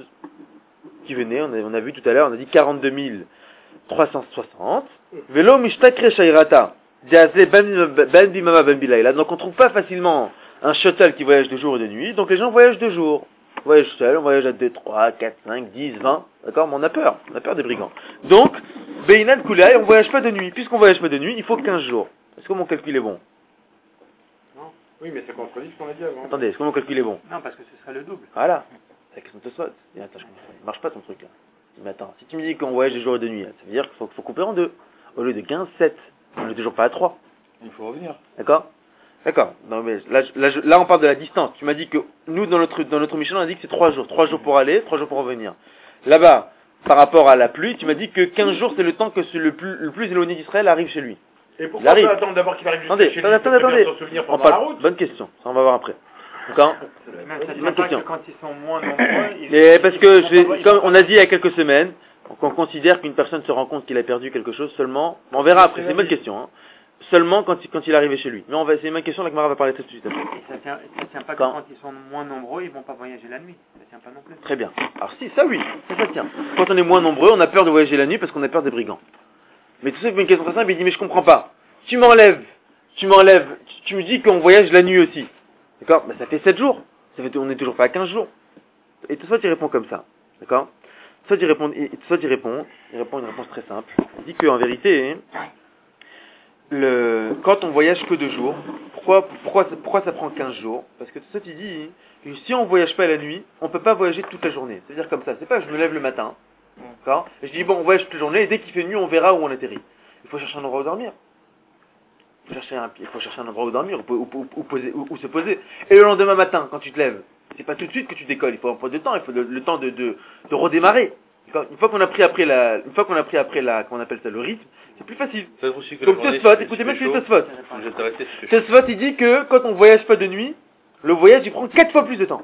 qui venait, on a, on a vu tout à l'heure, on a dit quarante-deux mille trois cent soixante. Velo mishtakre shairata. Ben bimama ben bilayla. Donc on trouve pas facilement un shuttle qui voyage de jour et de nuit. Donc les gens voyagent de jour. On voyage seul, on voyage à deux, trois, quatre, cinq, dix, vingt. D'accord? Mais on a peur. On a peur des brigands. Donc, Beinan Koulay, on voyage pas de nuit. Puisqu'on voyage pas de nuit, il faut quinze jours. Est-ce que mon calcul est bon? Oui, mais ça contredit ce qu'on a dit avant. Attendez, est-ce que mon calcul est bon? Non, parce que ce serait le double. Voilà. C'est la question de Tosfot. Et attends, je comprends. Il marche pas ton truc là. Mais attends, si tu me dis qu'on voyage de jour et de nuit, ça veut dire qu'il faut, faut couper en deux. Au lieu de quinze, sept. On n'est toujours pas à trois. Il faut revenir. D'accord? D'accord. Non mais là, je- là, je- là on parle de la distance. Tu m'as dit que nous dans notre dans notre mission on a dit que c'est trois jours. Trois jours pour aller, trois jours pour revenir. Là-bas, par rapport à la pluie, tu m'as dit que quinze jours c'est le temps que ce- le plus le plus éloigné d'Israël arrive chez lui. Et Il pourquoi arrive. pas attendre d'abord qu'il arrive jusqu'à Attendez, chez lui attendez, pour attendez. s'en souvenir On pendant la parle- route? Bonne question. Ça on va voir après. D'accord? Mais ça dit Bonne pas question. que quand ils sont moins nombreux, ils Et parce que ils je vont vais- pas- ils comme vont on a dit il y a quelques semaines, Donc on considère qu'une personne se rend compte qu'il a perdu quelque chose seulement, on verra après, c'est une bonne question, hein. Seulement quand il, quand il est arrivé chez lui. Mais on va, c'est une bonne question, la Gemara va parler tout de suite après. Et ça tient, ça tient pas que Quand quand ils sont moins nombreux, ils vont pas voyager la nuit. Ça tient pas non plus. Très bien. Alors si, ça oui, ça, ça tient. Quand on est moins nombreux, on a peur de voyager la nuit parce qu'on a peur des brigands. Mais tout ça, c'est une question très simple, il dit, mais je comprends pas. Tu m'enlèves, tu m'enlèves, tu, tu me dis qu'on voyage la nuit aussi. D'accord? Ben, ça fait sept jours. Ça fait, on est toujours pas à quinze jours. Et tout ça, il répond comme ça. D'accord? Tout ça, il répond, et tout ça, il répond, il répond une réponse très simple. Il dit qu'en vérité, le, quand on voyage que deux jours, pourquoi, pourquoi, pourquoi ça prend quinze jours? Parce que tout ça, il dit que si on voyage pas la nuit, on peut pas voyager toute la journée. C'est-à-dire comme ça. C'est pas, je me lève le matin. D'accord? Et je dis, bon, on voyage toute la journée, et dès qu'il fait nuit, on verra où on atterrit. Il faut chercher un endroit où dormir. Il faut chercher un, il faut chercher un endroit où dormir, où, où, où, où, poser, où, où se poser. Et le lendemain matin, quand tu te lèves, c'est pas tout de suite que tu décolles, il faut un peu de temps, il faut le, le temps de, de, de redémarrer. Une fois qu'on a pris après la, une fois qu'on a pris après la, comment on appelle ça, le rythme, c'est plus facile. Aussi que Donc Tosfot, écoutez bien ce que dit Tosfot. Tosfot, il dit que quand on voyage pas de nuit, le voyage il prend quatre fois plus de temps.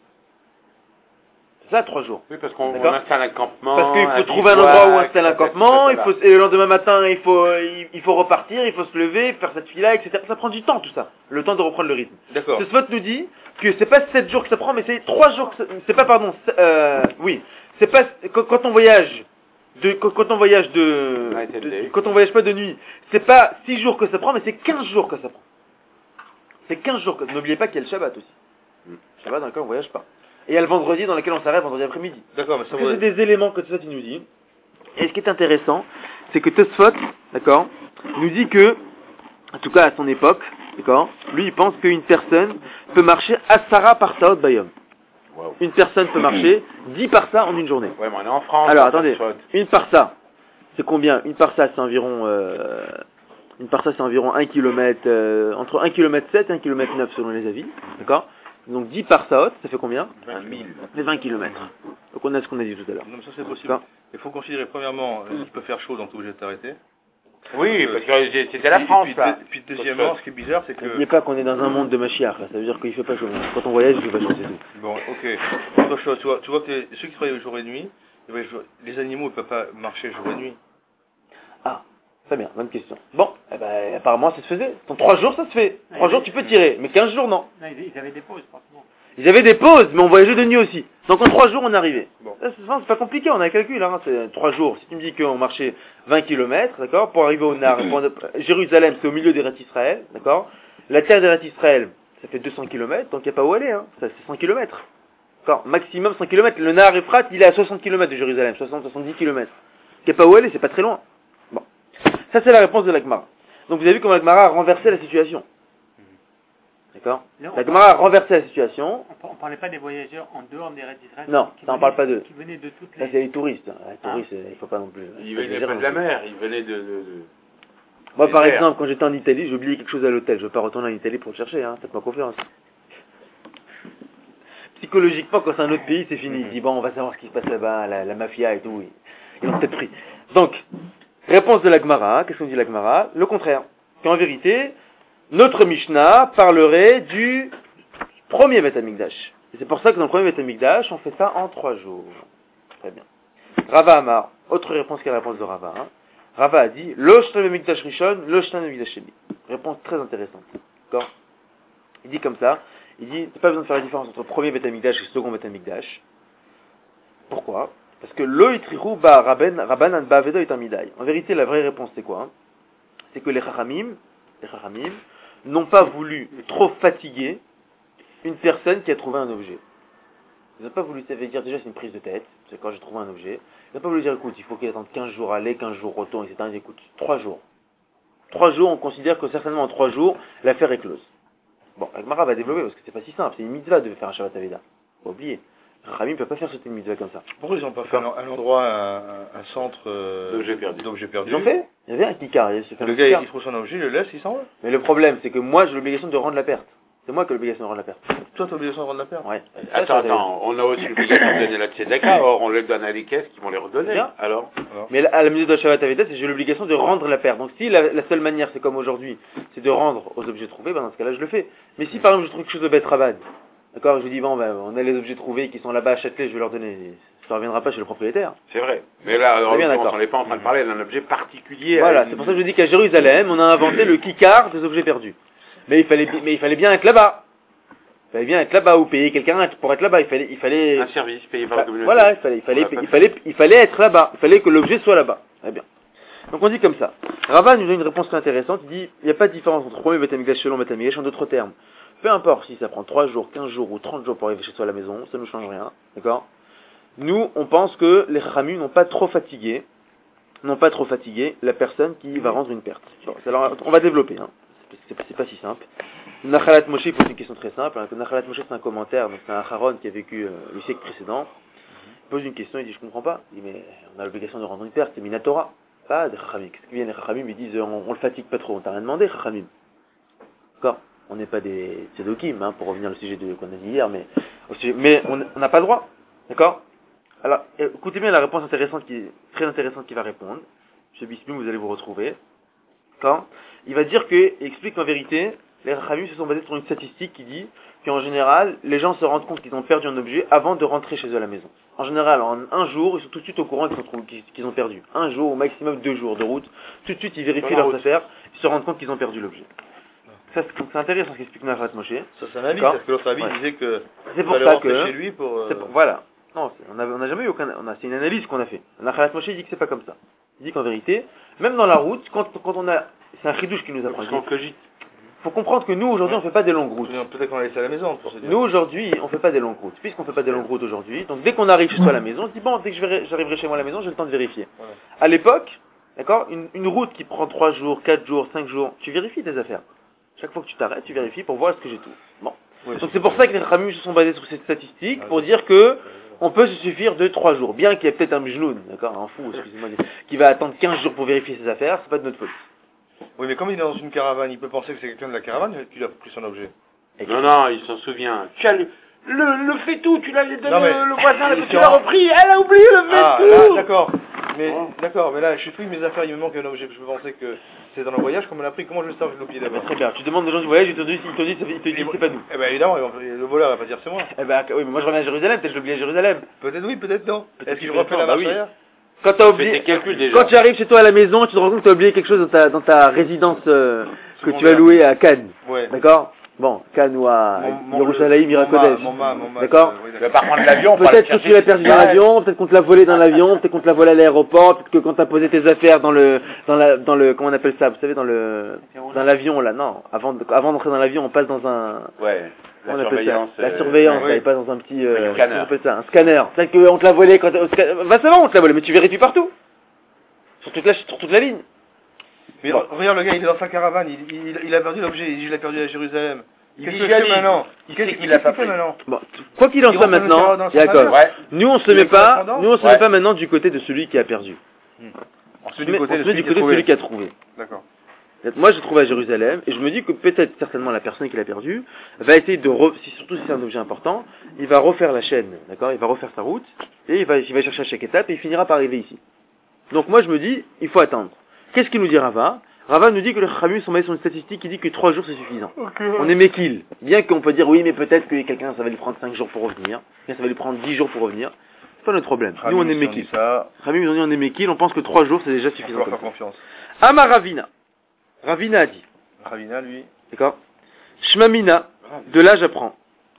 C'est ça, trois jours. Oui, parce qu'on D'accord. installe un campement. Parce qu'il faut un trouver un bivouac, endroit où installer un et cetera, campement, il et cetera. faut, et le lendemain matin, il faut, il, il faut repartir, il faut se lever, faire cette fila, et cetera. Ça prend du temps, tout ça. Le temps de reprendre le rythme. D'accord. Ce spot nous dit que c'est pas sept jours que ça prend, mais c'est trois jours que ça, c'est pas, pardon, euh, oui. C'est pas, quand, quand on voyage, de, quand, quand on voyage de, Night and de- day. quand on voyage pas de nuit, c'est pas six jours que ça prend, mais c'est quinze jours que ça prend. C'est quinze jours que, n'oubliez pas qu'il y a le Shabbat aussi. Mm. Le Shabbat dans lequel on voyage pas. Et il y a le vendredi dans lequel on s'arrête vendredi après-midi. D'accord, mais ça Donc ça, va. c'est des éléments que Tosfot il nous dit. Et ce qui est intéressant, c'est que Tosfot, d'accord, nous dit que, en tout cas à son époque, d'accord, lui il pense qu'une personne peut marcher Asara Parsaot Bayom. Wow. Une personne peut marcher dix parsa en une journée. Ouais, mais on est en France. Alors on attendez, passe faute. une parsa, c'est combien? Une parsa c'est environ, euh, une parsa c'est environ un kilomètre, euh, entre un kilomètre sept et un kilomètre neuf selon les avis, d'accord? Donc dix parsaot, ça fait combien? vingt mille. Ça fait vingt kilomètres. Donc on a ce qu'on a dit tout à l'heure. Non, mais ça c'est possible. D'accord. Il faut considérer premièrement, euh, il peut faire chaud, donc tu es obligé de t'arrêter. Oui, parce que j'ai- c'était la Puis- France, puis, là. Puis, puis deuxièmement, ce qui est bizarre, c'est que... N'oubliez pas qu'on est dans un monde de Mashiach, là. Ça veut dire qu'il fait pas chaud. Quand on voyage, il fait pas chaud, c'est tout. Bon, ok. Autre chose, tu vois, tu vois que les- ceux qui travaillent jour et nuit, ils voyagent jour- les animaux ne peuvent pas marcher jour et nuit. Ah, très bien, bonne question. Bon, eh ben, apparemment ça se faisait. Dans trois jours, ça se fait. Trois jours, tu peux tirer, mais quinze jours, non. Non, ils, ils avaient des pauses, forcément. Ils avaient des pauses, mais on voyageait de nuit aussi. Donc en trois jours, on arrivait. Bon. Ça, C'est c'est pas compliqué, on a un calcul. Hein. C'est trois jours. Si tu me dis qu'on marchait vingt kilomètres, d'accord, pour arriver au Nard, pour- Jérusalem, c'est au milieu des Rêtes Israël, d'accord. La terre des Rêtes Israël, ça fait deux cents kilomètres, donc il n'y a pas où aller. Hein. Ça, c'est cent kilomètres. D'accord, maximum cent kilomètres. Le Nahar Ephrat, il est à soixante kilomètres de Jérusalem, soixante à soixante-dix kilomètres. Il n'y a pas où aller, c'est pas très loin. Bon. Ça, c'est la réponse de la Gemara. Donc vous avez vu comment la Gemara a renversé la situation. D'accord? Non, La on Gemara a renversé la situation. On ne parlait pas des voyageurs en dehors des raids d'Israël. Non, qui ça, on venaient- parle pas d'eux. Qui venaient de toutes Ça, les... c'est les touristes. Les Ah. touristes, il faut pas non plus. Il venait pas de la mer, il venait de... de, de... Moi, des par airs. exemple, quand j'étais en Italie, j'ai oublié quelque chose à l'hôtel. Je veux pas retourner en Italie pour le chercher, hein. Faites-moi confiance. Psychologiquement, quand c'est un autre pays, c'est fini. Il dit, bon, on va savoir ce qui se passe là-bas, la, la mafia et tout. Ils, ils ont peut-être pris. Donc, réponse de la Gemara. Qu'est-ce qu'on dit la Gemara? Le contraire. Qu'en vérité, notre Mishnah parlerait du premier Beth Amikdash. Et c'est pour ça que dans le premier Beth Amikdash, on fait ça en trois jours. Très bien. Rava Amar. Autre réponse qu'à la réponse de Rava. Hein. Rava a dit, Lo Shtam Amikdash Rishon, Lo Shtam Amikdash Sheni. Réponse très intéressante. D'accord? Il dit comme ça. Il dit, c'est pas besoin de faire la différence entre premier Beth Amikdash et second Beth Amikdash. Pourquoi? Parce que Lo Itrihu Ba Rabban Rabbanan Ba Vedo Itamidai. En vérité, la vraie réponse c'est quoi? Hein? C'est que les Chachamim, les Chachamim, n'ont pas voulu trop fatiguer une personne qui a trouvé un objet. Ils n'ont pas voulu, ça veut dire déjà c'est une prise de tête, c'est quand j'ai trouvé un objet. Ils n'ont pas voulu dire écoute, il faut qu'il attende quinze jours aller, quinze jours retour, et cetera. Ils disent écoute, trois jours. trois jours, on considère que certainement en trois jours, l'affaire est close. Bon, Agmara va développer parce que c'est pas si simple, c'est une mitzvah de faire un Shabbat Aveda. Faut oublier. Rami ne peut pas faire sauter une mitzvah comme ça. Pourquoi ils n'ont pas fait un, un endroit, un, un centre euh, D'objets perdus. d'objets perdus Ils ont fait? Il y avait un kikar, il se fait un Le gars, kikar. il trouve son objet, il le laisse, il s'en va. Mais le problème, c'est que moi, j'ai l'obligation de rendre la perte. C'est moi qui ai l'obligation de rendre la perte. Toi, t'as obligation de rendre la perte. Ouais. Attends, attends, on a aussi l'obligation de donner la tzedaka, or on les donne à les caisses qui vont les redonner. Bien. Alors Alors, Mais à la mesure de Shabbat Aveda, c'est j'ai l'obligation de rendre la perte. Donc si la, la seule manière, c'est comme aujourd'hui, c'est de rendre aux objets trouvés, ben dans ce cas-là, je le fais. Mais si par exemple je trouve quelque chose de bête rabad, d'accord, je lui dis, bon, ben, on a les objets trouvés qui sont là-bas à Châtelet, je vais leur donner, ça ne reviendra pas chez le propriétaire. C'est vrai. Mais là, en bien l'occurrence, d'accord. on n'est pas en train de parler d'un objet particulier. Voilà, à une- c'est pour ça que je dis qu'à Jérusalem, on a inventé le kikar des objets perdus. Mais il fallait, bi- mais il fallait bien être là-bas. Il fallait bien être là-bas ou payer quelqu'un pour être là-bas. Il fallait, il fallait, Un service payé par la communauté. voilà, il fallait, il fallait, Voilà, il fallait, il fallait être là-bas. Il fallait que l'objet soit là-bas. Très bien. Donc on dit comme ça. Rava nous donne une réponse très intéressante. Il dit, il n'y a pas de différence entre premier Beth Amikdash selon Beth Amikdash en d'autres termes. Peu importe si ça prend trois jours, quinze jours ou trente jours pour arriver chez soi à la maison, ça ne nous change rien. D'accord? Nous, on pense que les Chachamim n'ont pas trop fatigué, n'ont pas trop fatigué la personne qui va rendre une perte. Bon, alors, on va développer, hein. C'est, c'est, c'est pas si simple. Nachalat Moshe pose une question très simple. Hein. Nachalat Moshe, c'est un commentaire, donc c'est un Haron qui a vécu euh, le siècle précédent. Il pose une question, il dit, je comprends pas. Il dit, mais on a l'obligation de rendre une perte, c'est Minatora. Pas des Chachamim. Qu'est-ce qui vient les Chachamim? Ils disent, on, on le fatigue pas trop, on t'a rien demandé, Chachamim. D'accord? On n'est pas des tzedokim, hein, pour revenir au sujet de, qu'on a dit hier, mais, au sujet, mais on n'a pas le droit. D'accord? Alors, écoutez bien la réponse intéressante qui est très intéressante qu'il va répondre. Monsieur Bismou, vous allez vous retrouver. D'accord? Il va dire que, il explique qu'en vérité, les Rachamim se sont basés sur une statistique qui dit qu'en général, les gens se rendent compte qu'ils ont perdu un objet avant de rentrer chez eux à la maison. En général, en un jour, ils sont tout de suite au courant qu'ils ont, qu'ils ont perdu. Un jour, au maximum deux jours de route. Tout de suite, ils vérifient leurs affaires, ils se rendent compte qu'ils ont perdu l'objet. Ça, c'est, c'est intéressant ce qu'explique Nachalat Moshe. Ça, c'est un avis, parce que l'autre avis ouais. disait que c'est pour fallait ça rentrer que chez lui pour... Euh... c'est pour, voilà. Non, c'est, on n'a on a jamais eu aucun... On a, c'est une analyse qu'on a fait. Nachalat Moshe dit que c'est pas comme ça. Il dit qu'en vérité, même dans la route, quand, quand on a... C'est un chidouche qui nous apprend. Il faut comprendre que nous, aujourd'hui, on ne fait pas des longues routes. Peut-être qu'on l'a laissé à la maison, pour se dire. Nous, aujourd'hui, on ne fait pas des longues routes. Puisqu'on ne fait pas des longues routes aujourd'hui, donc dès qu'on arrive chez soi à la maison, on se dit, bon, dès que je verrai, j'arriverai chez moi à la maison, j'ai le temps de vérifier. Voilà. À l'époque, d'accord, une, une route qui prend trois jours, quatre jours, cinq jours, tu vérifies tes affaires. Chaque fois que tu t'arrêtes, tu vérifies pour voir est-ce que j'ai tout. Bon. Oui, donc c'est pour ça que les Rachamim se sont basés sur cette statistique, pour dire que on peut se suffire de trois jours. Bien qu'il y ait peut-être un mjnoun, d'accord, un fou, excusez-moi, qui va attendre quinze jours pour vérifier ses affaires, c'est pas de notre faute. Oui, mais comme il est dans une caravane, il peut penser que c'est quelqu'un de la caravane qui lui a pris son objet. Non, non, il s'en souvient. Tu as le, le, le fait tout, tu l'as donné, Non, mais- le voisin, là, il tu se l'as rend- repris, elle a oublié le fait Ah, tout. là, d'accord. Mais, Oh. d'accord, mais là, je suis pris mes affaires, il me manque un objet. Je peux penser que c'est dans le voyage qu'on me l'a pris. Comment je le sais que je l'ai oublié Eh ben, d'abord? très bien. Tu demandes aux gens du voyage, ils te disent, ils te disent, ils te disent, c'est pas nous. Eh ben évidemment, le voleur va pas dire c'est moi. Eh ben, oui, mais moi je reviens à Jérusalem, peut-être que je l'oublie à Jérusalem. Peut-être oui, peut-être non. Peut-être Est-ce qu'il que refait la bah marche oui. arrière? Quand t'as Fais oublié, tes calculs déjà. quand tu arrives chez toi à la maison, tu te rends compte que tu as oublié quelque chose dans ta, dans ta résidence, euh, que tu as louée à Cannes. Ouais. D'accord? Bon, Cannes ou à Mon- mon- Yerushalayim, mon ma- Mirakodesh. mon ma- mon ma- D'accord? euh, oui, Tu vas pas prendre l'avion, on va Peut-être le que tu l'as perdu dans l'avion, peut-être qu'on te l'a volé dans l'avion, peut-être qu'on te l'a volé à l'aéroport, peut-être que quand t'as posé tes affaires dans le, dans la, dans le, comment on appelle ça, vous savez, dans le, dans l'avion, là, non. Avant, de- avant d'entrer dans l'avion, on passe dans un, Ouais, comment la on appelle surveillance. ça? La euh, surveillance, oui. elle passe dans un petit, euh, Un scanner. comment on appelle ça? Un scanner. Peut-être qu'on te l'a volé quand, au sca- va savoir, on te l'a volé, mais tu vérifies partout. Sur toute la, sur toute la ligne. Mais Bon. regarde, le gars, il est dans sa caravane, il, il, il a perdu l'objet, il dit je l'ai perdu à Jérusalem. Il Qu'est-ce dit, que je fait dis, maintenant? il Qu'est-ce sait qu'il qu'il l'a pas fait pris. maintenant? Bon, quoi qu'il en Il soit rentre maintenant, dans sa Yaakov, valeur. Ouais. nous on se Il met est pas, correspondant. nous on se Ouais. met pas maintenant du côté de celui qui a perdu. On se On met se du met, côté on de se met celui du qui a côté de trouvé. celui qui a trouvé. D'accord. Moi, je trouve à Jérusalem, et je me dis que peut-être certainement la personne qui l'a perdu va essayer de, re, si, surtout si c'est un objet important, il va refaire la chaîne, d'accord? Il va refaire sa route, et il va, il va chercher à chaque étape, et il finira par arriver ici. Donc moi, je me dis, il faut attendre. Qu'est-ce qu'il nous dit Rava? Rava nous dit que les Chachamim sont basés sur une statistique qui dit que trois jours c'est suffisant. On est méquille. Bien qu'on peut dire oui, mais peut-être que quelqu'un ça va lui prendre cinq jours pour revenir, quelqu'un ça va lui prendre dix jours pour revenir. C'est pas notre problème. Nous on est méquille. Ça, Chachamim nous ont dit on est méquille, on pense que trois jours c'est déjà on peut suffisant. leur faire comme ça. confiance. Ama Ravina. Ravina a dit. Ravina, lui. D'accord? Shmamina, de là j'apprends.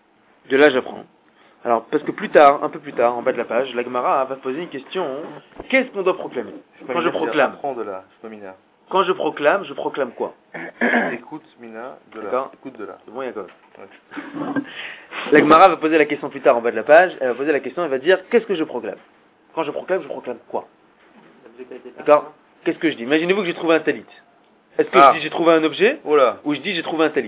De là j'apprends. Alors, parce que plus tard, un peu plus tard, en bas de la page, la Gemara va poser une question. Qu'est-ce qu'on doit proclamer? Quand je proclame. Apprends de là, Mina. Quand je proclame, je proclame quoi? Écoute, Mina, de là. D'accord. Écoute de là. C'est bon, Yaakov. Ouais. La Gemara va poser la question plus tard en bas de la page. Elle va poser la question, elle va dire, qu'est-ce que je proclame? Quand je proclame, je proclame quoi? D'accord? Qu'est-ce que je dis? Imaginez-vous que j'ai trouvé un talit. Est-ce que Ah. je dis j'ai trouvé un objet? Oh là. Ou je dis j'ai trouvé un talit?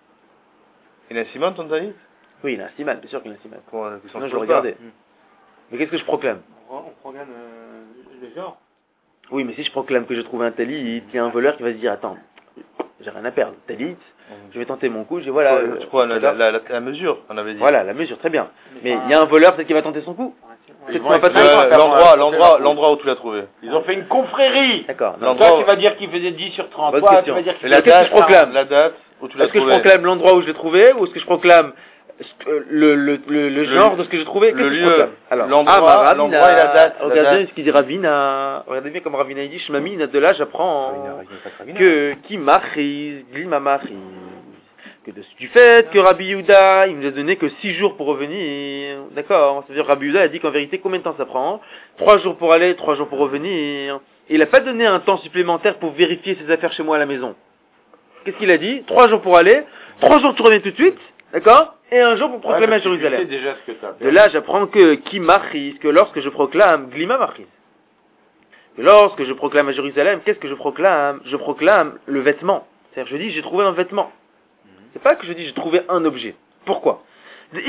Il a un Simon, ton talit? Oui, il a un siman, bien sûr qu'il a un siman. Pour, euh, Sinon, je le regardais. Hmm. Mais qu'est-ce que je proclame? On, on programme euh, le genre. Oui, mais si je proclame que j'ai trouvé un talit, il y a un voleur qui va se dire, attends, j'ai rien à perdre. Talit, je vais tenter mon coup, je dis voilà. Ouais, euh, je crois, la, d'accord. la, la, la mesure, on avait dit. Voilà, la mesure, très bien. Mais il y a un voleur peut-être qui va tenter son coup. Ils Peut-être vont qu'on va pas être très là, loin. Euh, faire l'endroit, un- l'endroit, l'endroit où tu l'as trouvé. Ils ont fait une confrérie. D'accord. non. L'endroit- Toi, tu vas dire qu'il faisait dix sur trente. Bonne Toi, tu question. vas dire qu'il Et la qu'est-ce que date, je proclame la date où tu l'as Est-ce que je trouvé. proclame l'endroit où je l'ai trouvé ou est-ce que je proclame le, le, le, le genre de ce que j'ai trouvé. Le qu'est-ce que je lieu, proclame? Alors, l'endroit, ah, bah, Ravina, l'endroit et la date, la regardez date. ce qu'il dit Ravina. Regardez bien comme Ravina il dit, Shmamina, de là j'apprends que qui machiz, glima machiz. Que de, du fait que Rabbi Yehuda, il nous a donné que six jours pour revenir. D'accord? C'est-à-dire Rabbi Yehuda a dit qu'en vérité, combien de temps ça prend? Trois jours pour aller, trois jours pour revenir. Et il n'a pas donné un temps supplémentaire pour vérifier ses affaires chez moi à la maison. Qu'est-ce qu'il a dit? Trois jours pour aller, trois jours tu reviens tout de suite, d'accord? Et un jour pour proclamer Ouais, à Jérusalem. Tu sais déjà ce que t'as. De là, j'apprends que qui machiz, que lorsque je proclame, glima machiz. Que lorsque je proclame à Jérusalem, qu'est-ce que je proclame? Je proclame le vêtement. C'est-à-dire, je dis, j'ai trouvé un vêtement. C'est pas que je dis j'ai trouvé un objet. Pourquoi? Parce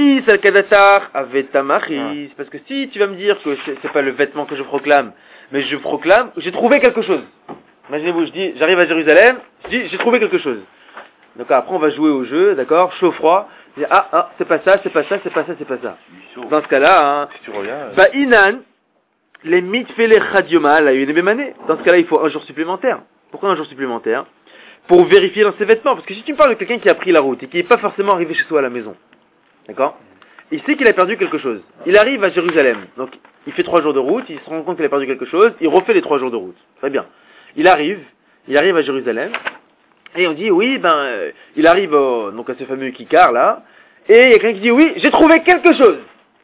que si tu vas me dire que c'est, c'est pas le vêtement que je proclame, mais je proclame, j'ai trouvé quelque chose. Imaginez-vous, je dis, j'arrive à Jérusalem, je dis, j'ai trouvé quelque chose. Donc après on va jouer au jeu, d'accord, chaud, froid. Je dis, ah, ah, c'est pas ça, c'est pas ça, c'est pas ça, c'est pas ça. Dans ce cas-là, hein, Si tu reviens. euh, bah inan, les mitfele chadioma, la yunememane. Dans ce cas-là, il faut un jour supplémentaire. Pourquoi un jour supplémentaire? Pour vérifier dans ses vêtements. Parce que si tu me parles de quelqu'un qui a pris la route et qui n'est pas forcément arrivé chez soi à la maison, d'accord? Il sait qu'il a perdu quelque chose. Il arrive à Jérusalem. Donc, il fait trois jours de route, il se rend compte qu'il a perdu quelque chose, il refait les trois jours de route. Très bien. Il arrive, il arrive à Jérusalem, et on dit, oui, ben, euh, il arrive au, donc à ce fameux kikar là, et il y a quelqu'un qui dit, oui, j'ai trouvé quelque chose.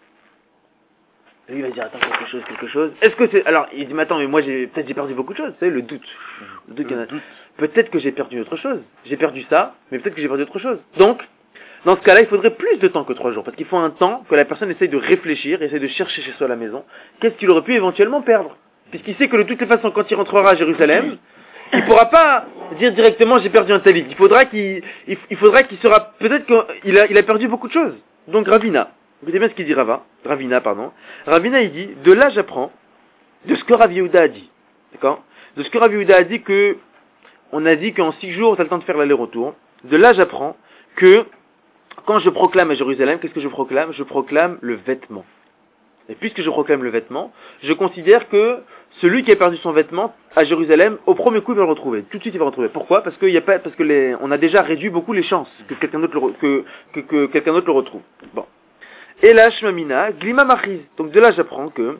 Et lui, il va dire, attends, quelque chose, quelque chose. Est-ce que c'est, alors, il dit, mais attends, mais moi, j'ai, peut-être j'ai perdu beaucoup de choses, vous savez, le doute. Le doute, qu'il y en a. Peut-être que j'ai perdu autre chose. J'ai perdu ça, mais peut-être que j'ai perdu autre chose. Donc, dans ce cas-là, il faudrait plus de temps que trois jours, parce qu'il faut un temps que la personne essaye de réfléchir, essaye de chercher chez soi à la maison, qu'est-ce qu'il aurait pu éventuellement perdre. Puisqu'il sait que de toutes les façons, quand il rentrera à Jérusalem, il pourra pas dire directement j'ai perdu un talit. Il faudra qu'il, il, il faudra qu'il sera, peut-être qu'il a, il a perdu beaucoup de choses. Donc Ravina, écoutez bien ce qu'il dit Rava, Ravina, pardon. Ravina, il dit, de là j'apprends, de ce que Rav Yehuda a dit. D'accord? De ce que Rav Yehuda a dit que, on a dit qu'en six jours, tu as le temps de faire l'aller-retour. De là, j'apprends que quand je proclame à Jérusalem, qu'est-ce que je proclame? Je proclame le vêtement. Et puisque je proclame le vêtement, je considère que celui qui a perdu son vêtement à Jérusalem, au premier coup, il va le retrouver. Tout de suite, il va le retrouver. Pourquoi? Parce qu'il y a pas, parce que les, on a déjà réduit beaucoup les chances que quelqu'un d'autre le, que, que, que quelqu'un d'autre le retrouve. Bon. Et là, Shmamina, Glima Machiz. Donc de là, j'apprends que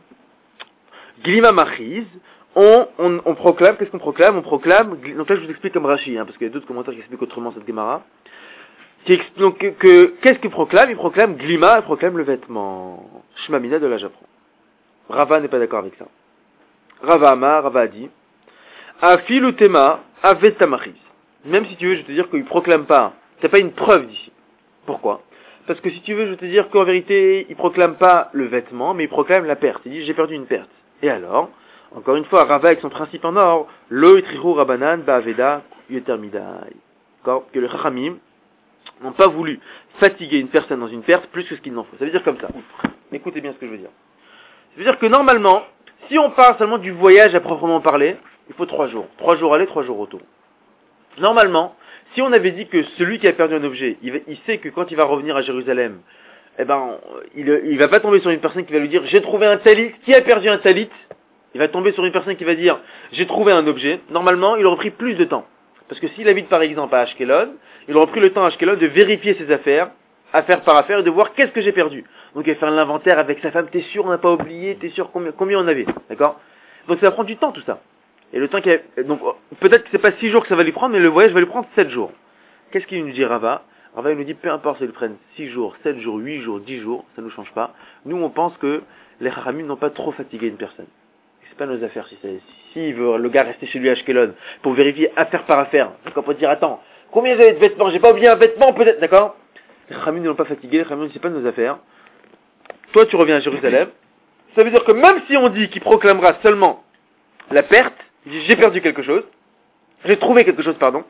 Glima Machiz, On, on, on proclame, qu'est-ce qu'on proclame? On proclame, donc là je vous explique comme Rashi, hein, parce qu'il y a d'autres commentaires qui expliquent autrement cette Gemara. Qui donc, que, que, qu'est-ce qu'il proclame? Il proclame Glima, il proclame le vêtement. Shmamina, de là j'apprends. Rava n'est pas d'accord avec ça. Rava Amar, Rava a dit, Afilu tema, avetamachiz. Même si tu veux, je vais te dire qu'il proclame pas, c'est pas une preuve d'ici. Pourquoi? Parce que si tu veux, je vais te dire qu'en vérité, il proclame pas le vêtement, mais il proclame la perte. Il dit, j'ai perdu une perte. Et alors? Encore une fois, Rava avec son principe en or, lo itrihu rabanan ba'aveda yetermidai. D'accord? Que les chachamim n'ont pas voulu fatiguer une personne dans une perte plus que ce qu'il n'en faut. Ça veut dire comme ça. Écoutez bien ce que je veux dire. Ça veut dire que normalement, si on parle seulement du voyage à proprement parler, il faut trois jours. Trois jours aller, trois jours retour. Normalement, si on avait dit que celui qui a perdu un objet, il, va, il sait que quand il va revenir à Jérusalem, eh ben, il, il va pas tomber sur une personne qui va lui dire, j'ai trouvé un talit, qui a perdu un talit? Il va tomber sur une personne qui va dire j'ai trouvé un objet. Normalement, il aurait pris plus de temps. Parce que s'il habite par exemple à Ashkelon, il aurait pris le temps à Ashkelon de vérifier ses affaires, affaire par affaire, et de voir qu'est-ce que j'ai perdu. Donc il va faire l'inventaire avec sa femme, t'es sûr on n'a pas oublié, t'es sûr combien, combien on avait. D'accord? Donc ça va prendre du temps tout ça. Et le temps qu'il a... Donc peut-être que c'est pas six jours que ça va lui prendre, mais le voyage va lui prendre sept jours. Qu'est-ce qu'il nous dit Rava? Rava il nous dit peu importe si ils prennent six jours, sept jours, huit jours, dix jours, ça ne nous change pas. Nous on pense que les Chachamim n'ont pas trop fatigué une personne. C'est pas nos affaires si c'est, si veut le gars rester chez lui à Ashkelon pour vérifier affaire par affaire. Donc on peut dire attends, combien vous avez de vêtements? J'ai pas oublié un vêtement peut-être, d'accord? Les Chachamim ne l'ont pas fatigué, les Chachamim c'est pas nos affaires. Toi tu reviens à Jérusalem. Ça veut dire que même si on dit qu'il proclamera seulement la perte, il dit j'ai perdu quelque chose, j'ai trouvé quelque chose, pardon,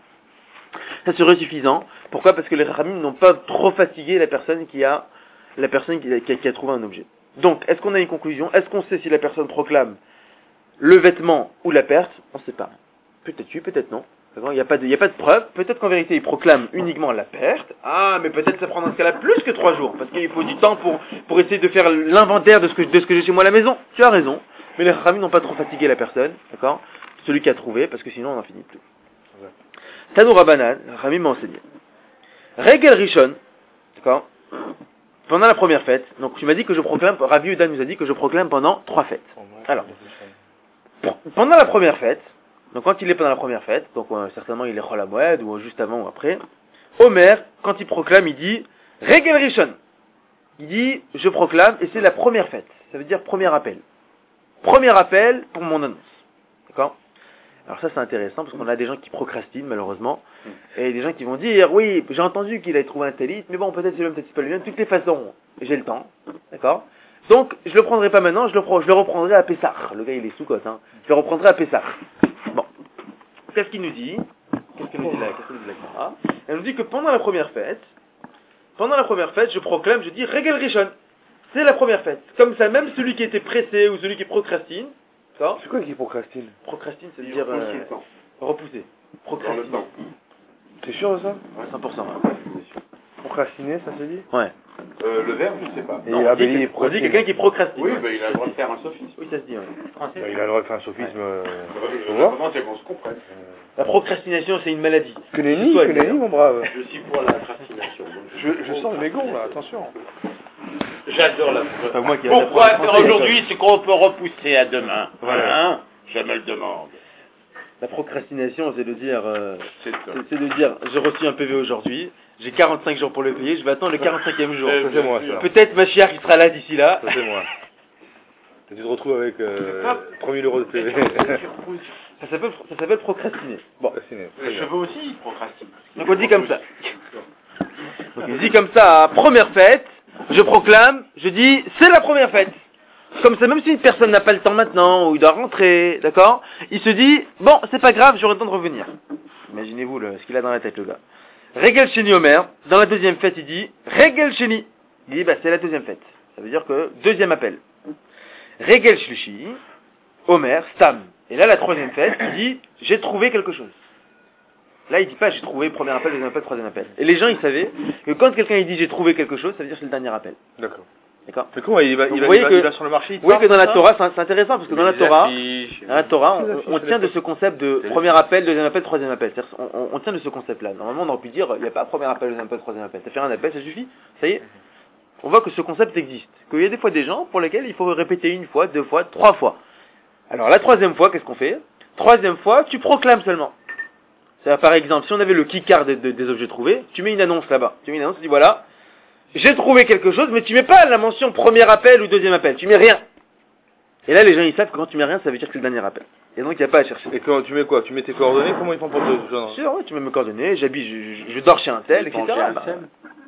ça serait suffisant. Pourquoi? Parce que les Chachamim n'ont pas trop fatigué la personne qui a la personne qui a, qui a, qui a trouvé un objet. Donc, est-ce qu'on a une conclusion? Est-ce qu'on sait si la personne proclame le vêtement ou la perte? On ne sait pas. Peut-être oui, peut-être non. Il n'y a pas de, il n'y a pas de preuve. Peut-être qu'en vérité, il proclame uniquement la perte. Ah, mais peut-être ça prend dans ce cas-là plus que trois jours. Parce qu'il faut du temps pour, pour essayer de faire l'inventaire de ce que, de ce que j'ai chez moi à la maison. Tu as raison. Mais les Chachamim n'ont pas trop fatigué la personne. D'accord? Celui qui a trouvé, parce que sinon on n'en finit plus. Tanou Rabanan, Chachamim m'a enseigné. Regel Rishon. D'accord? pendant la première fête, donc tu m'as dit que je proclame, Rabbi Yehuda nous a dit que je proclame pendant trois fêtes. Alors, pendant la première fête, donc quand il est pendant la première fête, donc euh, certainement il est Chol HaMoed, ou juste avant ou après, Omer, quand il proclame, il dit Regel Rishon. Il dit je proclame, et c'est la première fête. Ça veut dire premier appel. Premier appel pour mon annonce. D'accord? Alors ça c'est intéressant parce qu'on a des gens qui procrastinent malheureusement et des gens qui vont dire oui j'ai entendu qu'il a trouvé un talit mais bon peut-être c'est le même, peut-être c'est pas le même. De toutes les façons j'ai le temps, d'accord, donc je le prendrai pas maintenant, je le, je le reprendrai à Pessah. Le gars il est sous-cote, hein. Je le reprendrai à Pessah. Bon, qu'est-ce qu'il nous dit? Qu'est-ce qu'il nous dit là? Qu'est-ce qu'il nous dit là? Elle nous dit que pendant la première fête, pendant la première fête je proclame, je dis Regel Rishon, c'est la première fête. Comme ça même celui qui était pressé ou celui qui procrastine. C'est quoi qui procrastine? Procrastine, c'est dire euh, repousser. Procrastiner. Dans le temps. T'es sûr de ça? cent pour cent. Ouais. Procrastiner, ça se dit? Ouais. Euh, le verbe, je sais pas. Et Non, ah, on dit, ben, il est que- on dit quelqu'un qui procrastine. Oui, ouais. ben, il a le droit de faire un sophisme. Oui, ça se dit. Ouais. Français. Bah, il a le droit de faire un sophisme. euh, Le Faut voir. vraiment, c'est qu'on se comprenne. La procrastination, c'est une maladie. Que nenni, Toi, que Eliezer. nenni, mon brave. Je suis pour la procrastination. donc Je, je sors de mes gonds, là, attention. J'adore la C'est pas moi qui Pourquoi apprends le faire français, aujourd'hui ce qu'on peut repousser à demain? Voilà. Hein? Je me le demande. La procrastination, c'est de dire, euh, C'est ça. c'est, c'est de dire, j'ai reçu un P V aujourd'hui, j'ai quarante-cinq jours pour le payer, je vais attendre le quarante-cinquième jour. Euh, Ça, c'est moi, ça. Peut-être Machiar qui sera là d'ici là. Ça, c'est moi. Et tu te retrouves avec euh, trois mille euros de P V. Ça s'appelle, ça s'appelle procrastiner. Bon. Procrastiner. Très Les bien. cheveux aussi, ils procrastinent. Donc on dit comme ça. Donc il dit comme ça, première fête, je proclame, je dis, c'est la première fête. Comme ça, même si une personne n'a pas le temps maintenant, ou il doit rentrer, d'accord, il se dit, bon, c'est pas grave, j'aurai le temps de revenir. Imaginez-vous le, ce qu'il a dans la tête, le gars. Regel Sheni Omer, dans la deuxième fête, il dit, Regel Sheni. Il dit, bah, c'est la deuxième fête. Ça veut dire que, deuxième appel. Regel Shlishi, Omer, Stam. Et là, la troisième fête, il dit, j'ai trouvé quelque chose. Là, il dit pas, j'ai trouvé, premier appel, deuxième appel, troisième appel. Et les gens, ils savaient que quand quelqu'un, il dit, j'ai trouvé quelque chose, ça veut dire que c'est le dernier appel. D'accord. D'accord? Mais comment il va, Donc, il vous va, voyez il va, que- il va sur le marché? il Vous voyez part, que dans la ça Torah, c'est c'est intéressant, parce que dans la Les Torah, affiches, dans la Torah, Les on, affiches, on les tient de affiches. ce concept de Les premier appel, deuxième appel, troisième appel. C'est-à-dire, on, on- on tient de ce concept-là. Normalement, on aurait pu dire, il n'y a pas premier appel, deuxième appel, troisième appel. Ça fait un appel, ça suffit. Ça y est. On voit que ce concept existe. Qu'il y a des fois des gens pour lesquels il faut répéter une fois, deux fois, trois fois. Alors, la troisième fois, qu'est-ce qu'on fait? Troisième fois, tu proclames seulement. C'est-à-dire, par exemple, si on avait le keycard de- de- des objets trouvés, tu mets une annonce là-bas. Tu mets une annonce, tu dis voilà, j'ai trouvé quelque chose, mais tu mets pas la mention premier appel ou deuxième appel. Tu mets rien. Et là, les gens, ils savent que quand tu mets rien, ça veut dire que c'est le dernier appel. Et donc, il n'y a pas à chercher. Et quand tu mets quoi? Tu mets tes coordonnées? Comment ils font pour te joindre? Sûr, ouais, tu mets mes coordonnées, j'habite, je, je- je dors chez un tel, Ils et cetera. font chez un Bah, tel.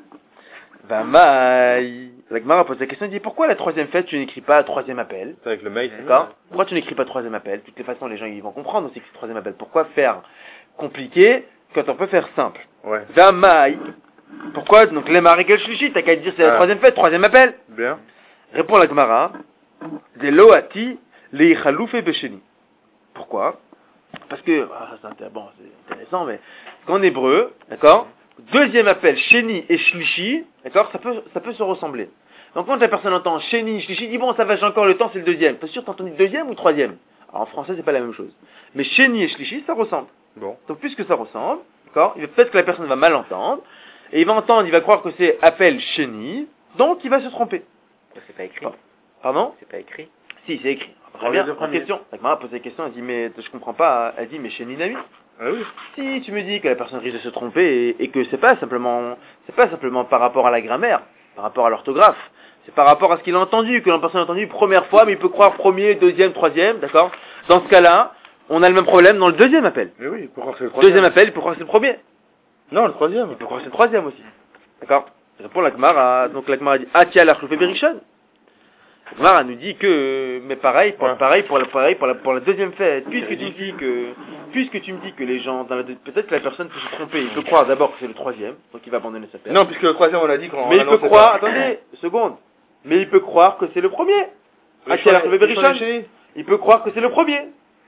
bah, maï. La Gemara pose la question, il dit pourquoi la troisième fête, tu n'écris pas troisième appel? C'est avec le mail. D'accord? Pourquoi tu n'écris pas troisième appel? De toutes les façons, les gens, ils vont comprendre aussi que c'est troisième appel. Pourquoi faire compliqué quand on peut faire simple? Ouais. Vamaï. Pourquoi? Donc, les marikel shlishi, t'as qu'à dire c'est la Ah. troisième fête, troisième appel. Bien. Répond la Gemara. Des loati, les chalouf et besheni. Pourquoi? Parce que, ah, c'est intér- bon, c'est intéressant, mais qu'en hébreu, d'accord, deuxième appel, sheni et shlishi, d'accord, ça peut, ça peut se ressembler. Donc quand la personne entend sheni, shlishi, dit bon, ça va, j'ai encore le temps, c'est le deuxième. T'es sûr, t'as entendu deuxième ou troisième? Alors en français, c'est pas la même chose. Mais sheni et shlishi, ça ressemble. Bon. Donc puisque ça ressemble, d'accord, il va peut-être que la personne va mal entendre, et il va entendre, il va croire que c'est appel sheni, donc il va se tromper. C'est pas écrit. Pardon? C'est pas écrit. Si, c'est écrit. Très Prends bien, les deux en premiers. question. La Gemara pose la question, elle dit, mais je comprends pas, elle dit, mais chez Ninavi. Ah oui. Si tu me dis que la personne risque de se tromper et, et que c'est pas simplement, c'est pas simplement par rapport à la grammaire, par rapport à l'orthographe, c'est par rapport à ce qu'il a entendu, que la personne a entendu première fois, mais il peut croire premier, deuxième, troisième, d'accord? Dans ce cas-là, on a le même problème dans le deuxième appel. Mais oui, pourquoi c'est le troisième? Deuxième appel, il peut croire que c'est le premier. Non, le troisième. Il peut croire que c'est le troisième aussi. D'accord? Répond la Gemara, donc la Gemara dit, ah tiens, la chloufé berishon. La Gemara nous dit que, mais pareil, pour, Ouais. pareil pour la, pareil pour la, pour la deuxième fête, puisque tu me dis que, puisque tu me dis que les gens, dans la deux- peut-être que la personne peut se tromper, il peut croire d'abord que c'est le troisième, donc il va abandonner sa fête. Non, puisque le troisième, on l'a dit quand mais on il peut annonçait croire, pas. attendez, seconde, mais il peut croire que c'est le premier. Le Ah tiens, la chloufé choix- le choix berishon. de chez- Il peut croire que c'est le premier.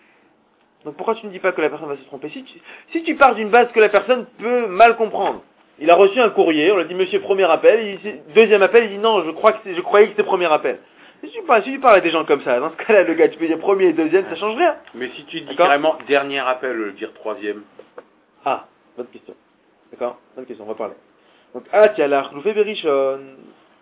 Donc pourquoi tu ne dis pas que la personne va se tromper? Si tu, si tu pars d'une base que la personne peut mal comprendre, il a reçu un courrier, on lui a dit monsieur premier appel, il, dit, deuxième appel, il dit non, je crois que c'est, je croyais que c'était premier appel. Si tu parles, si tu parles à des gens comme ça, dans ce cas-là, le gars, tu peux dire premier et deuxième, ça change rien. Mais si tu dis D'accord. carrément dernier appel, le dire troisième. Ah, bonne question. D'accord? Bonne question, on va parler. Donc, ah, tiens, la chloufé berishon.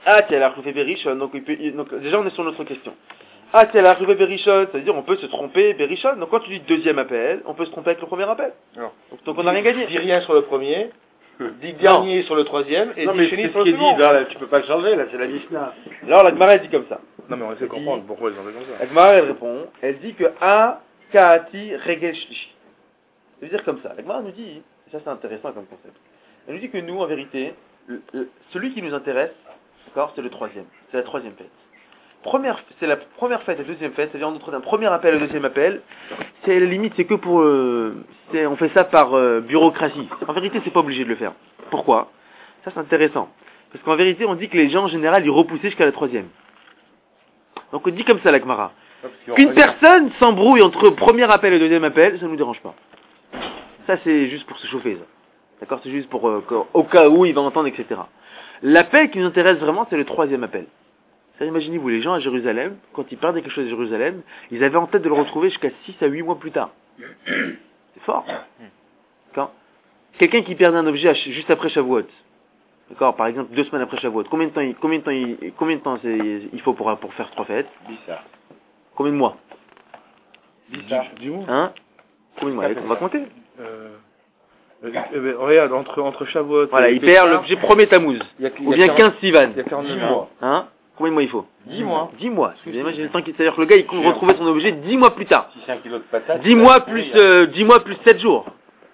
Ah, tiens, la Khoufe Berishon, donc, il peut, il- donc déjà on est sur notre question. Ah, tiens, la Khoufe Berishon, ça veut dire on peut se tromper Berishon. Donc quand tu dis deuxième appel, on peut se tromper avec le premier appel. Alors, Donc, donc on n'a rien gagné. Dis rien sur le premier, dis dernier sur le troisième, et Non, dis mais chéni c'est sur ce qui le est dit, second. là, là, tu peux pas le changer, là, c'est la Mishnah. Alors la Gemara elle dit comme ça. Non, mais on essaie de comprendre pourquoi ils ont fait comme ça. La Gemara elle répond, elle dit que A Kaati Regel Shlishi. Ça veut dire comme ça. La Gemara nous dit, et ça c'est intéressant comme concept. Elle nous dit que nous en vérité, le- le- celui qui nous intéresse, d'accord, c'est le troisième. C'est la troisième fête. Première, c'est la première fête et la deuxième fête, c'est-à-dire entre un premier appel et un deuxième appel, c'est la limite, c'est que pour, euh, c'est, on fait ça par euh, bureaucratie. En vérité, c'est pas obligé de le faire. Pourquoi? Ça c'est intéressant. Parce qu'en vérité, on dit que les gens en général, ils repoussaient jusqu'à la troisième. Donc on dit comme ça la Gemara. Qu'une personne s'embrouille entre le premier appel et le deuxième appel, ça ne nous dérange pas. Ça c'est juste pour se chauffer, ça. D'accord? C'est juste pour, euh, au cas où il va entendre, et cetera. L'appel qui nous intéresse vraiment, c'est le troisième appel. Ça, imaginez-vous, les gens à Jérusalem, quand ils perdaient quelque chose à Jérusalem, ils avaient en tête de le retrouver jusqu'à six à huit mois plus tard. C'est fort. Quand quelqu'un qui perdait un objet à- juste après Shavuot, d'accord, par exemple deux semaines après Shavuot, combien de temps, il, combien de temps, il, combien de temps c'est, il faut pour, pour faire trois fêtes? Bizarre. Combien de mois? Bizarre. Dis-moi. Hein? Combien de mois? On va compter. Euh, euh, eh ben, regarde, entre, entre Shavuot Voilà, et il perd Pessah, l'objet premier Tammuz. il y a- il y Ou a bien quarante quinze Sivan. Il y a quarante-neuf Dix mois. mois. Hein? Combien de mois il faut? Dix mois. dix mois. Imaginez le temps qu'il- c'est-à-dire que le gars, il compte retrouver son objet dix mois plus tard. Si c'est un kilo de patates. dix mois plus, euh, dix mois plus sept jours.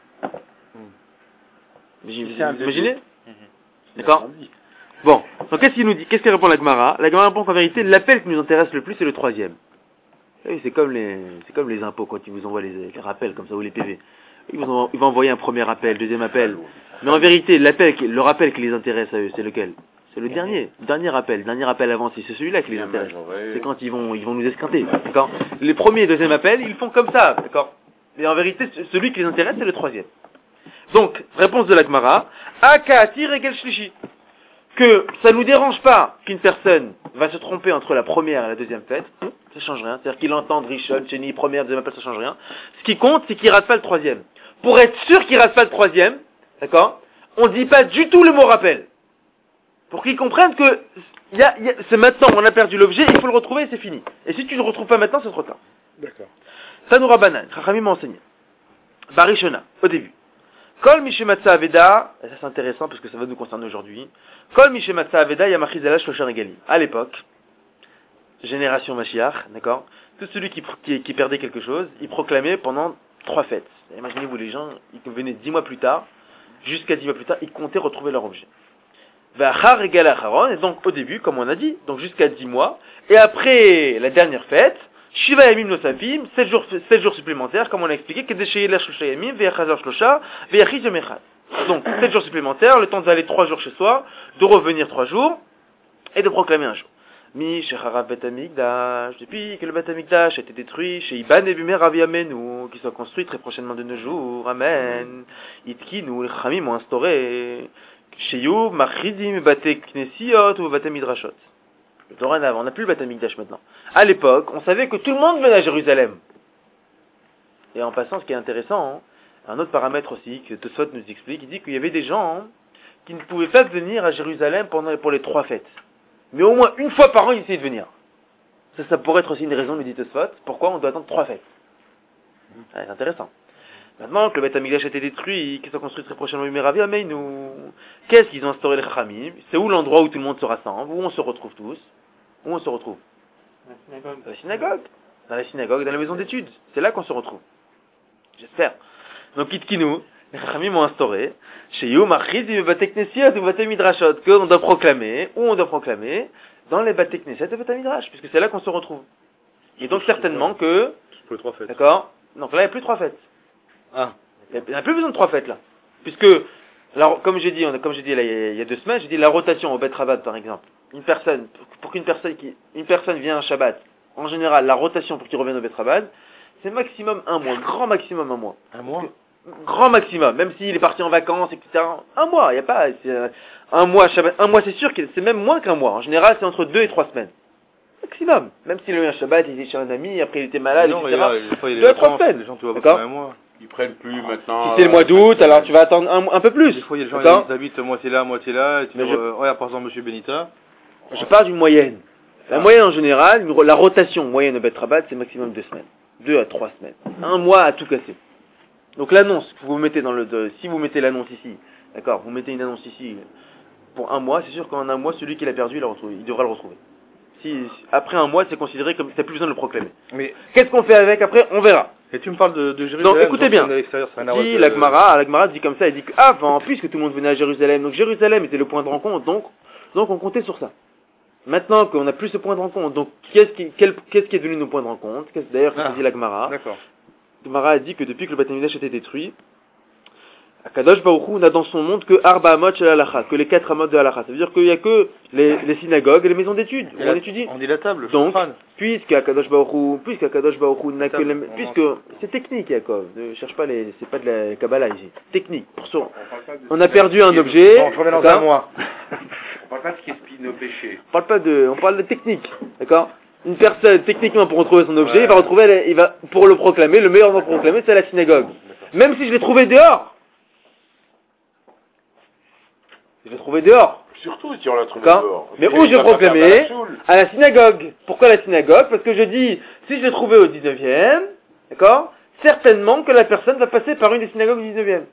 Vous Si c'est un vous imaginez? Mhm. D'accord? Bon. Donc qu'est-ce qu'il nous dit? Qu'est-ce qu'elle répond la Gemara? La Gemara répond qu'en vérité, l'appel qui nous intéresse le plus, c'est le troisième. Vous savez, c'est comme les, c'est comme les impôts quand ils vous envoient les, les rappels comme ça ou les P V. Ils vous envoient, ils vont envoyer un premier appel, deuxième appel. Mais en vérité, l'appel, qui- le rappel qui les intéresse à eux, c'est lequel? C'est le dernier. Le dernier appel. Le dernier appel avancé, c'est celui-là qui les intéresse. C'est quand ils vont, ils vont nous esquinter. D'accord? Les premiers et deuxième appels, ils font comme ça. D'accord? Mais en vérité, celui qui les intéresse, c'est le troisième. Donc, réponse de la Gemara, Akati Regel Shlishi. Que ça nous dérange pas qu'une personne va se tromper entre la première et la deuxième fête, ça change rien. C'est-à-dire qu'il entende Rishon, Sheni, première, deuxième appel, ça change rien. Ce qui compte, c'est qu'il rate pas le troisième. Pour être sûr qu'il rate pas le troisième, d'accord, on dit pas du tout le mot rappel. Pour qu'ils comprennent que y a, y a, c'est maintenant, on a perdu l'objet, il faut le retrouver et c'est fini. Et si tu le retrouves pas maintenant, c'est trop tard. D'accord. Ça nous rabanan, Chachamim m'a enseigné. Barishona, au début. Kol Mishematsa Aveda, et ça c'est intéressant parce que ça va nous concerner aujourd'hui. Kol Mishematsa Aveda Yamachizala Shloshar Egali. À l'époque, génération Mashiach, d'accord, tout celui qui, qui, qui perdait quelque chose, il proclamait pendant trois fêtes. Imaginez-vous les gens, ils venaient dix mois plus tard, jusqu'à dix mois plus tard, ils comptaient retrouver leur objet. V'achar Egal Acharon, et donc au début, comme on a dit, donc jusqu'à dix mois, et après la dernière fête, Shiva Yamim Nosafim, sept jours, sept jours supplémentaires, comme on a expliqué, Kedeshayela Shlosha Yamim, Ve'achazar Shlosha, Ve'achiz Yom Echad. Donc, sept jours supplémentaires, le temps d'aller trois jours chez soi, de revenir trois jours, et de proclamer un jour. Mi Shechara Bet Amikdash, depuis que le Bet Amikdash a été détruit, chez Iban et Bumer Ravi Amenu, qui soit construit très prochainement de nos jours, Amen. Itkinu, les Chamim ont instauré, chez You, Machidim, Bate Knesiot ou Bate Midrashot. Dorénavant, on n'a plus le Beth Amikdash maintenant. À l'époque, on savait que tout le monde venait à Jérusalem. Et en passant, ce qui est intéressant, hein, un autre paramètre aussi que Tosfot nous explique, il dit qu'il y avait des gens hein, qui ne pouvaient pas venir à Jérusalem pendant, pour les trois fêtes. Mais au moins une fois par an, ils essayaient de venir. Ça, ça pourrait être aussi une raison, nous dit Tosfot, pourquoi on doit attendre trois fêtes. Ouais, c'est intéressant. Maintenant que le Beth Amikdash a été détruit, qu'ils sont construits très prochainement, Meravi Ameinu, qu'est-ce qu'ils ont instauré les Chachamim? C'est où l'endroit où tout le monde se rassemble, où on se retrouve tous? Où on se retrouve? La synagogue. Dans la synagogue. Dans la synagogue, dans la maison d'études. C'est là qu'on se retrouve. J'espère. Donc, Itkinu, les Chachamim ont instauré, chez You, Machiz, Bate Knesiot ou Bate Midrashot, qu'on doit proclamer, où on doit proclamer, dans les Bate Knesset et Bate Midrash, puisque c'est là qu'on se retrouve. Et donc, certainement que, Pour les trois fêtes. d'accord? Donc là, il n'y a plus trois fêtes. Ah. Il n'y a plus besoin de trois fêtes, là. Puisque, la- comme j'ai dit, on a- comme j'ai dit là, il y a- il y a deux semaines, j'ai dit la rotation au Bet Rabat, par exemple. Une personne, pour, pour qu'une personne qui, une personne vient un Shabbat, en général, la rotation pour qu'il revienne au Bet Rabat, c'est maximum un mois, grand maximum un mois. Un mois? Grand maximum, même s'il est parti en vacances, et cetera. Un mois, il n'y a pas, c'est, euh, un mois, Shabbat, un mois c'est sûr que c'est même moins qu'un mois. En général, c'est entre deux et trois semaines. Maximum. Même s'il a eu un Shabbat, il était chez un ami, après il était malade, Non, et cetera. regarde, des fois, il y a Deux des à trois vacances, semaines. les gens, tu vois pas D'accord. pendant un mois. Ils prennent plus maintenant. Si c'est le mois d'août, alors tu vas attendre un, un peu plus. Des fois, il y a des gens D'accord. qui habitent moitié là, moitié là, et tu Mais dis, je- euh, regarde, par exemple, Monsieur Benita, Je parle d'une moyenne. La moyenne en général, une- la rotation moyenne au Bet Rabat, c'est maximum deux semaines. Deux à trois semaines. Un mois à tout casser. Donc l'annonce que vous mettez dans le, de- si vous mettez l'annonce ici, d'accord, vous mettez une annonce ici pour un mois, c'est sûr qu'en un mois, celui qui l'a perdu, il, l'a retrouvé, il devra le retrouver. Si, si- après un mois, c'est considéré comme, t'as plus besoin de le proclamer. Mais, Qu'est-ce qu'on fait avec après? On verra. et tu me parles de, de Jérusalem. Donc écoutez bien. À l'extérieur, c'est un arrêt Si de- la Gemara, la Gemara dit comme ça, elle dit qu'avant, puisque tout le monde venait à Jérusalem, donc Jérusalem était le point de rencontre, donc, donc on comptait sur ça. Maintenant qu'on n'a plus ce point de rencontre, donc qu'est-ce qui, quel- qu'est-ce qui est devenu nos points de rencontre? Qu'est-ce, d'ailleurs, qu'est-ce Ah. que dit la Gemara? D'accord. La Gemara a dit que depuis que le Beth Amikdash a été détruit, Akadosh Baruch Hu n'a dans son monde que Arba Amot Shel Halacha, que les quatre Amot de Halacha. Ça veut dire qu'il n'y a que les, les synagogues et les maisons d'études où Et on la- étudie. On dit la table, le Donc, Shulchan. puisque Akadosh Baruch Hu, puisque Akadosh Baruch Hu n'a que Table, les, on puisque c'est technique, Yaakov. Ne cherche pas les, c'est pas de la Kabbalah ici. Technique. Pour ça, on a perdu un objet. Bon, je reviens dans un d'accord mois. On parle pas de ce qui explie nos péchés. On parle pas de, on parle de technique, d'accord? Une personne, techniquement, pour retrouver son objet, Ouais. il va retrouver, il va, pour le proclamer, le meilleur endroit pour proclamer, c'est la synagogue. Même si je l'ai trouvé dehors. Je l'ai trouvé dehors. Surtout si on l'a trouvé D'accord? dehors. Mais Et où il j'ai va pas faire proclamé? la choule. À la synagogue. Pourquoi la synagogue? Parce que je dis, si je l'ai trouvé au dix-neuvième, d'accord? Certainement que la personne va passer par une des synagogues du dix-neuvième.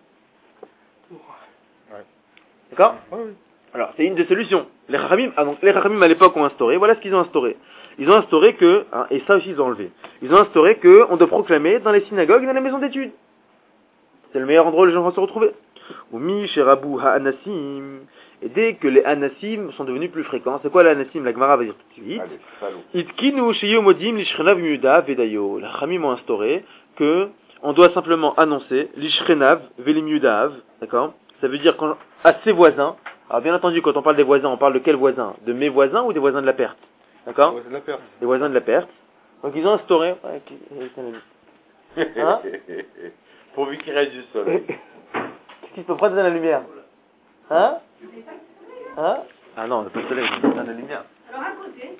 D'accord? Oui, oui. Alors, c'est une des solutions. Les Rachamim, ah donc, les Rachamim à l'époque ont instauré, voilà ce qu'ils ont instauré. Ils ont instauré que, hein, et ça aussi ils ont enlevé, ils ont instauré que on doit proclamer dans les synagogues et dans les maisons d'études. C'est le meilleur endroit où les gens vont se retrouver. Oumi, Sherabou, Ha'anassim. Et dès que les Anassim sont devenus plus fréquents, c'est quoi les Anassim? La Gemara va dire tout de suite. Allez, salaud. Itkinu Sheyo Modim Lishrenav Miuda Vedayo. Les Rachamim ont instauré que on doit simplement annoncer Lishrenav Velimiudav, d'accord? Ça veut dire quand, à ses voisins. Alors bien entendu, quand on parle des voisins, on parle de quels voisins? De mes voisins ou des voisins de la perte? D'accord? Ouais, c'est de la perte. Des voisins de la perte. Donc ils ont instauré. Ouais, qui- c'est un ami. Hein? Pourvu qu'il reste du soleil. Qu'est-ce qui se peut prendre dans la lumière? Hein? Hein? Ah non, on n'a pas le soleil, on a la lumière. Alors à côté.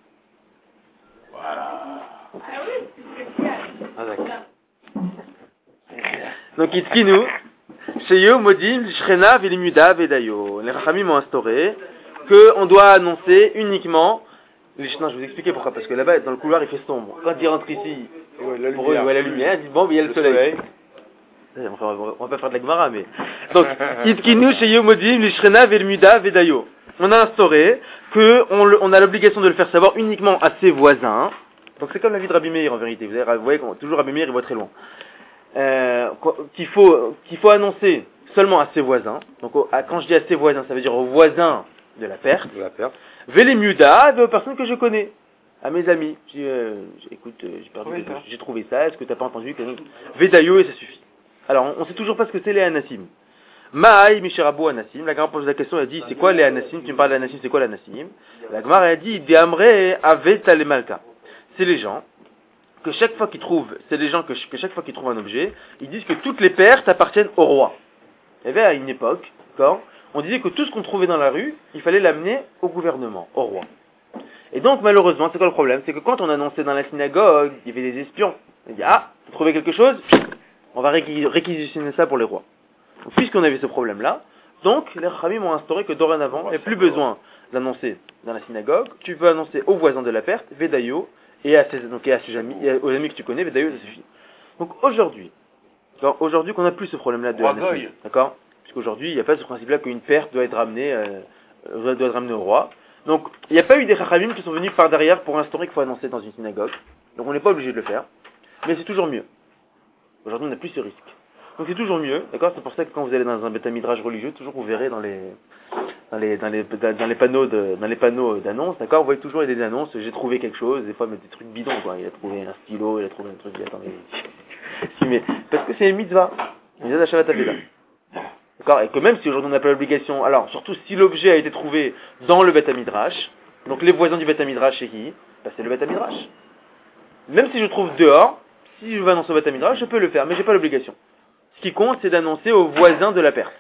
Voilà. Ah oui, c'est spécial. Ah d'accord. Donc Itkinu, Sheyo Modim, Shrena, Velimuda, Vedayo. Les Rachamim ont instauré qu'on doit annoncer uniquement. Non, je vais vous expliquer pourquoi. Parce que là-bas, dans le couloir, il fait sombre. Quand ils rentrent ici, Ouais, la pour eux, ils voient la lumière, ils disent bon, mais il y a le, Le soleil. soleil. Enfin, on va- on va pas faire de la Gemara, mais. Donc, Itkinu, Sheyo Modim, Lishrena, Velimuda, Vedayo. On a instauré que on, le- on a l'obligation de le faire savoir uniquement à ses voisins. Donc c'est comme la vie de Rabbi Meir en vérité. Vous, avez, vous voyez, quand- toujours Rabbi Meir, il voit très loin. Euh, qu- qu'il faut qu'il faut annoncer seulement à ses voisins. Donc au- à- quand je dis à ses voisins, ça veut dire aux voisins de la perte. De la perte. Vele miuda, aux personnes que je connais, à mes amis. Je dis, euh, j- écoute, euh, j'ai perdu Oui, quelque ça. chose. J'ai trouvé ça. Est-ce que t'as pas entendu? Vedayo et ça suffit. Alors on, on sait toujours pas ce que c'est les anassim. Maï, Misherabo, Anassim. La Gemara pose la question, elle dit, c'est quoi les Anassim? Tu me parles d'Anassim, c'est quoi l'Anassim? La Gemara a dit, Deamre aveta le malka. C'est les gens que chaque fois qu'ils trouvent, c'est les gens que, ch- que chaque fois qu'ils trouvent un objet, ils disent que toutes les pertes appartiennent au roi. Il y avait à une époque, d'accord, on disait que tout ce qu'on trouvait dans la rue, il fallait l'amener au gouvernement, au roi. Et donc malheureusement, c'est quoi le problème? C'est que quand on annonçait dans la synagogue, il y avait des espions. On dit, ah, vous trouvez quelque chose? On va réquis- réquisitionner ça pour les rois. Donc, puisqu'on avait ce problème-là, donc les Rachamim ont instauré que dorénavant, il n'y a plus besoin d'annoncer dans la synagogue, tu peux annoncer aux voisins de la perte, Vedayo, et à ses, donc, et à ses amis, et aux amis que tu connais, Vedayo, ça suffit. Donc aujourd'hui, d'accord, aujourd'hui qu'on n'a plus ce problème-là de Roi Anassim, Goy. d'accord, puisqu'aujourd'hui il n'y a pas ce principe-là qu'une perte doit être ramenée, euh, euh, doit être ramenée au roi. Donc il n'y a pas eu des Rachamim qui sont venus par derrière pour instaurer qu'il faut annoncer dans une synagogue. Donc on n'est pas obligé de le faire, mais c'est toujours mieux. Aujourd'hui on n'a plus ce risque. Donc c'est toujours mieux, d'accord? C'est pour ça que quand vous allez dans un Beth Midrash religieux, toujours vous verrez dans les dans les dans les dans les panneaux de dans les panneaux d'annonces, d'accord? Vous voyez toujours il y a des annonces, j'ai trouvé quelque chose, des fois mais des trucs bidons quoi. Il a trouvé un stylo, il a trouvé un truc, il dit, attendez. Si, mais parce que c'est une mitzvah. Une mitzvah Shabbat Aveda. D'accord? Et que même si aujourd'hui on n'a pas l'obligation, alors surtout si l'objet a été trouvé dans le Beth Midrash, donc les voisins du Beth Midrash c'est qui? Bah, c'est le Beth Midrash. Même si je trouve dehors, si je vais annoncer au Beth Midrash, je peux le faire, mais j'ai pas l'obligation. Ce qui compte, c'est d'annoncer aux voisins de la perte.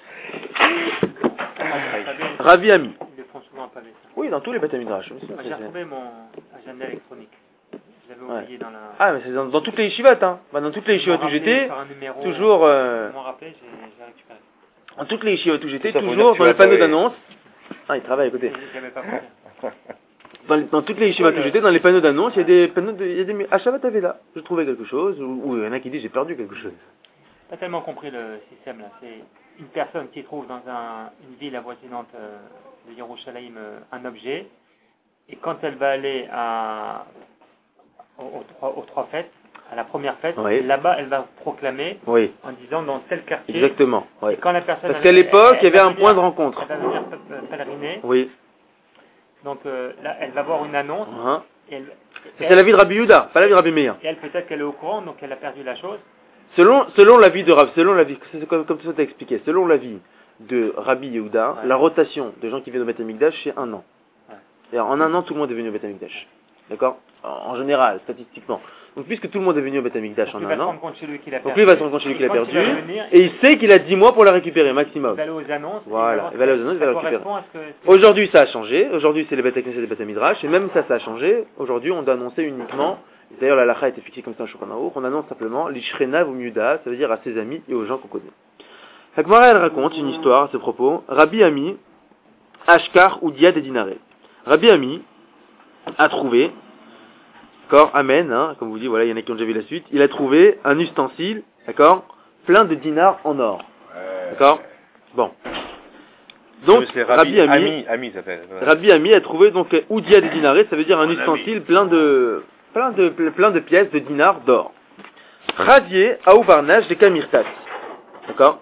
Ravi Ami. Ils le font souvent pas avec ça. Oui, dans tous les Beth Midrash. Moi, j'ai retrouvé mon agenda électronique. Je l'avais Ouais. oublié dans la... Ah, mais c'est dans, dans toutes les yeshivot, hein. Bah, dans toutes les yeshivot où j'étais, Sur un numéro, toujours, euh, Ils m'ont rappelé, j'ai j'ai récupéré. dans toutes les yeshivot où j'étais, Ça, faut dire toujours que tu dans les vas panneaux pas- d'annonce. Ah, il travaille à côté. J'avais pas compris. Dans, les- dans toutes les yeshivas que j'étais, dans les panneaux d'annonce, il y a des panneaux de, il y a des, à Shabbat Aveda, je trouvais quelque chose, ou ou il y en a qui disent j'ai perdu quelque chose. Pas tellement compris le système là. C'est une personne qui trouve dans un, une ville avoisinante euh, de Yerushalayim euh, un objet, et quand elle va aller à, aux, aux trois, aux trois fêtes, à la première fête, Oui. là-bas elle va proclamer Oui, en disant dans tel quartier. exactement. Oui. Et quand la personne Parce elle- qu'à l'époque, elle- il y avait elle va un point de venir- rencontre. Elle va venir euh, pèleriner. Oui. Donc euh, là, elle va voir une annonce. Hein. Et elle, C'est elle- la vie de Rabbi Yehuda, pas la vie de Rabbi Meir. et elle peut-être qu'elle est au courant, donc elle a perdu la chose. Selon, selon la vie de Rabbi, selon la vie, c'est comme, comme ça t'as expliqué, selon la vie de Rabbi Yehuda, Ouais. la rotation des gens qui viennent au Beth Amikdash, c'est un an. Ouais. C'est-à-dire, en un an, tout le monde est venu au Beth Amikdash. D'accord? En en général, statistiquement. Donc, puisque tout le monde est venu au Beth Amikdash Donc en il va un se an, rendre compte chez lui qu'il a donc perdu. lui il va se rendre compte chez lui Et qu'il a quand perdu, il va revenir, et il sait qu'il a dix mois pour la récupérer, maximum. il va aller aux annonces. Voilà, et il va aller aux annonces, il va ça la récupérer. correspond à ce que- Aujourd'hui, ça a changé. Aujourd'hui, c'est les Beth Knesset et les Beth Midrash. Et même ça, ça a changé. Aujourd'hui, on doit annoncer uniquement, d'ailleurs, la lacha a été fixée comme ça en Shulchan Aruch, on annonce simplement l'Ishrenav ou Miuda, ça veut dire à ses amis et aux gens qu'on connaît. La Gemara, elle raconte une histoire à ce propos. Rabbi Ami, Ashkar ou Diad et Dinaré. Rabbi Ami a trouvé, d'accord, Amen, hein, comme vous dites, voilà, il y en a qui ont déjà vu la suite, il a trouvé un ustensile, d'accord, plein de dinars en or. D'accord? Bon. Donc, c'est Rabbi Ami, Ami, Ami ça s'appelle. Voilà. Rabbi Ami a trouvé donc Oudia de dinaré, ça veut dire un ustensile plein de, plein de, plein de pièces de dinars d'or. Radier à Oubarnage de Kamirtat. D'accord?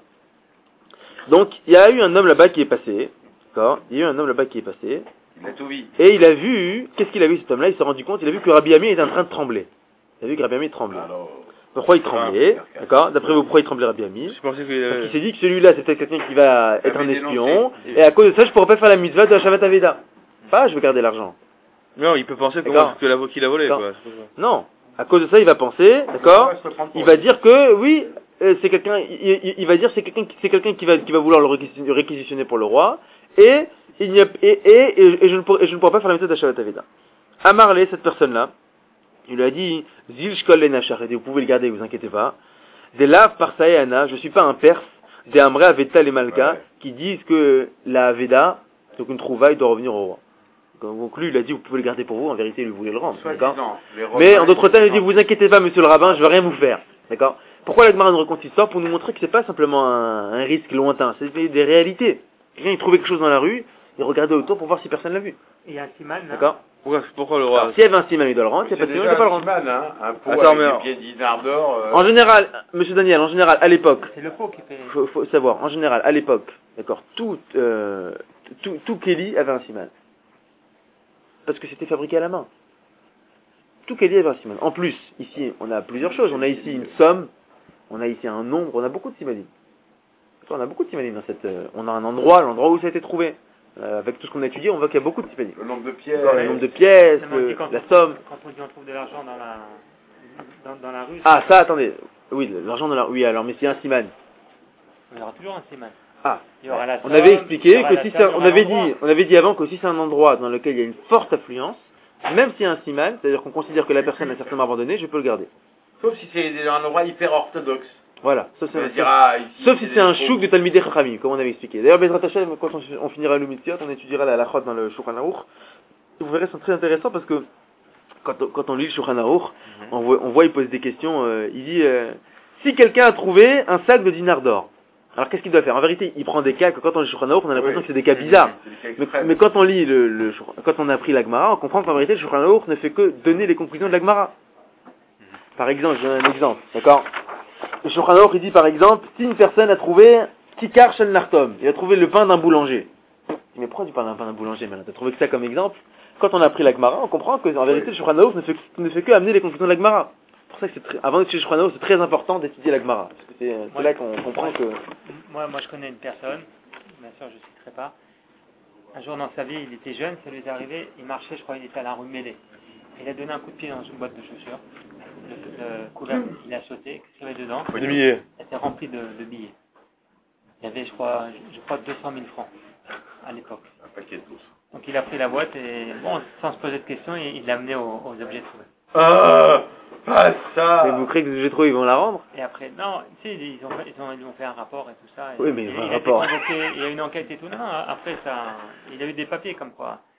Donc, il y a eu un homme là-bas qui est passé. D'accord? Il y a eu un homme là-bas qui est passé. Il a tout vu. Et il a vu, qu'est-ce qu'il a vu cet homme-là? Il s'est rendu compte, il a vu que Rabbi Ami était en train de trembler. Il a vu que Rabbi Ami tremblait. Alors, Pourquoi il tremblait? D'accord? D'après vous, pourquoi il tremblait Rabbi Ami? Je pensais Parce que. qu'il s'est dit que celui-là, c'est peut-être quelqu'un qui va être un avait espion, dénoncé. et à cause de ça, je pourrais pas faire la mitzvah de la Shabbat Aveda. Pas, je veux garder l'argent. Non, il peut penser que, D'accord. que la, qu'il a volé, D'accord. quoi. c'est pour ça. Non. À cause de ça, il va penser, d'accord? Il va dire que, oui, euh, c'est quelqu'un, il, il- il va dire c'est quelqu'un, qui- c'est quelqu'un qui va, qui va vouloir le réquisitionner, réquisitionner pour le roi, et, il n'y a, et, et, et, et je ne pourrai, et je ne pourrai pas faire la méthode de la Shabbat Aveda. Amarlé, cette personne-là, il lui a dit, Zil Shkol Lenachar, vous pouvez le garder, vous inquiétez pas. Des laves par Saïana, je suis pas un perse, des Amré Aveta les Malka, Ouais. qui disent que la Aveda, donc une trouvaille, doit revenir au roi. Donc lui, il a dit, vous pouvez le garder pour vous, en vérité, il voulait le rendre, d'accord? soi-disant, les Mais Romains, en d'autres termes, il dit, ils- vous inquiétez pas, monsieur le rabbin, je vais rien vous faire. D'accord? Pourquoi la Gemara nous raconte cette histoire? Pour nous montrer que c'est pas simplement un, un risque lointain, c'est des, des réalités. Quelqu'un, il trouvait quelque chose dans la rue, il regardait autour pour voir si personne l'a vu. Il y a un siman, là. D'accord? Pourquoi, pourquoi le roi Alors, s'il y avait un siman, il doit le rendre, s'il n'y a C'est pas de siman, il déjà ne doit pas le un rendre. siman, hein, un pot Attends, avec mais- des pieds dinars d'or. euh, En général, monsieur Daniel, en général, à l'époque, C'est le pot qui fait. faut, faut savoir, en général, à l'époque, d'accord, tout, euh, tout, tout Kelly avait un siman. Parce que c'était fabriqué à la main. Tout Kelly avait un siman. En plus, ici, on a plusieurs choses. On a ici une somme, on a ici un nombre, on a beaucoup de simanim. On a beaucoup de simanim dans cette, euh, on a un endroit, l'endroit où ça a été trouvé. Euh, avec tout ce qu'on a étudié, on voit qu'il y a beaucoup de simanim. Le nombre de pièces. D'accord, le nombre de pièces, Seulement, on le- dit quand la on- somme. Quand on dit on trouve de l'argent dans la, dans, dans la rue, Ah, ça, attendez. Oui, l'argent de la, oui, alors, mais c'est un siman. il y aura toujours un siman. Ah. Il y aura la On somme, avait il y expliqué aura que la si somme, c'est un- il y on aura avait l'endroit. dit, on avait dit avant que si c'est un endroit dans lequel il y a une forte affluence, même s'il y a un siman, c'est-à-dire qu'on considère que la personne a certainement abandonné, je peux le garder. Sauf si c'est un endroit hyper orthodoxe. Voilà. Sauf, Ça veut sauf- dire, ah, ici, sauf si des c'est un trous. chouk de Talmidei Chachamim, comme on avait expliqué. D'ailleurs, Bezrat Hashem, quand on, on finira le Mitzvot, on étudiera la halachot dans le Shulchan Aruch. Vous verrez, c'est très intéressant parce que quand, on- quand on lit le Shulchan Aruch, on voit, on voit, il pose des questions. euh, il dit euh, si quelqu'un a trouvé un sac de dinars d'or, alors qu'est-ce qu'il doit faire? En vérité, il prend des cas que quand on lit le Shulchan Aruch, on a l'impression Oui. que c'est des cas bizarres. C'est des cas Mais, extrêmes. mais quand on lit le, le Shulchan- quand on a appris la Gemara, on comprend qu'en vérité, le Shulchan Aruch ne fait que donner les conclusions de la Gemara. Par exemple, je donne un exemple, d'accord? Le Shulchan Aruch, il dit par exemple, si une personne a trouvé Tikar Shel Nartom, il a trouvé le pain d'un boulanger. Il dit, mais pourquoi tu parles d'un pain d'un boulanger maintenant? T'as trouvé que ça comme exemple? Quand on a appris la Gemara, on comprend que en vérité, le Shulchan Aruch ne fait, ne fait que amener les conclusions de la Gemara. C'est pour ça que c'est très, avant d'étudier le Shulchan Aruch, c'est très important d'étudier la Gemara. Parce que c'est, c'est Ouais. là qu'on comprend que... Moi, moi, je connais une personne, bien sûr, je ne citerai pas. Un jour dans sa vie, il était jeune, ça lui est arrivé, il marchait, je crois, il était à la rue Mêlée. Il a donné un coup de pied dans une boîte de chaussures. Le, le couvercle, il a sauté, qu'est-ce qu'il y avait dedans? Des billets. Elle était remplie de, de billets. Il y avait, je crois, je, je crois deux cent mille francs à l'époque. Un paquet de douze. Donc il a pris la boîte et, bon, sans se poser de questions, il il l'a amené aux, aux objets trouvés. Ah, pas ça. Mais vous croyez que j'ai trop, ils vont la rendre? Et après, non, tu sais, ils ont, fait- ils ont, ils ont fait un rapport et tout ça. Et Oui, mais il, un il a été rapport. convoqué, il y a eu une enquête et tout. Non, non, après ça, il a eu des papiers comme quoi.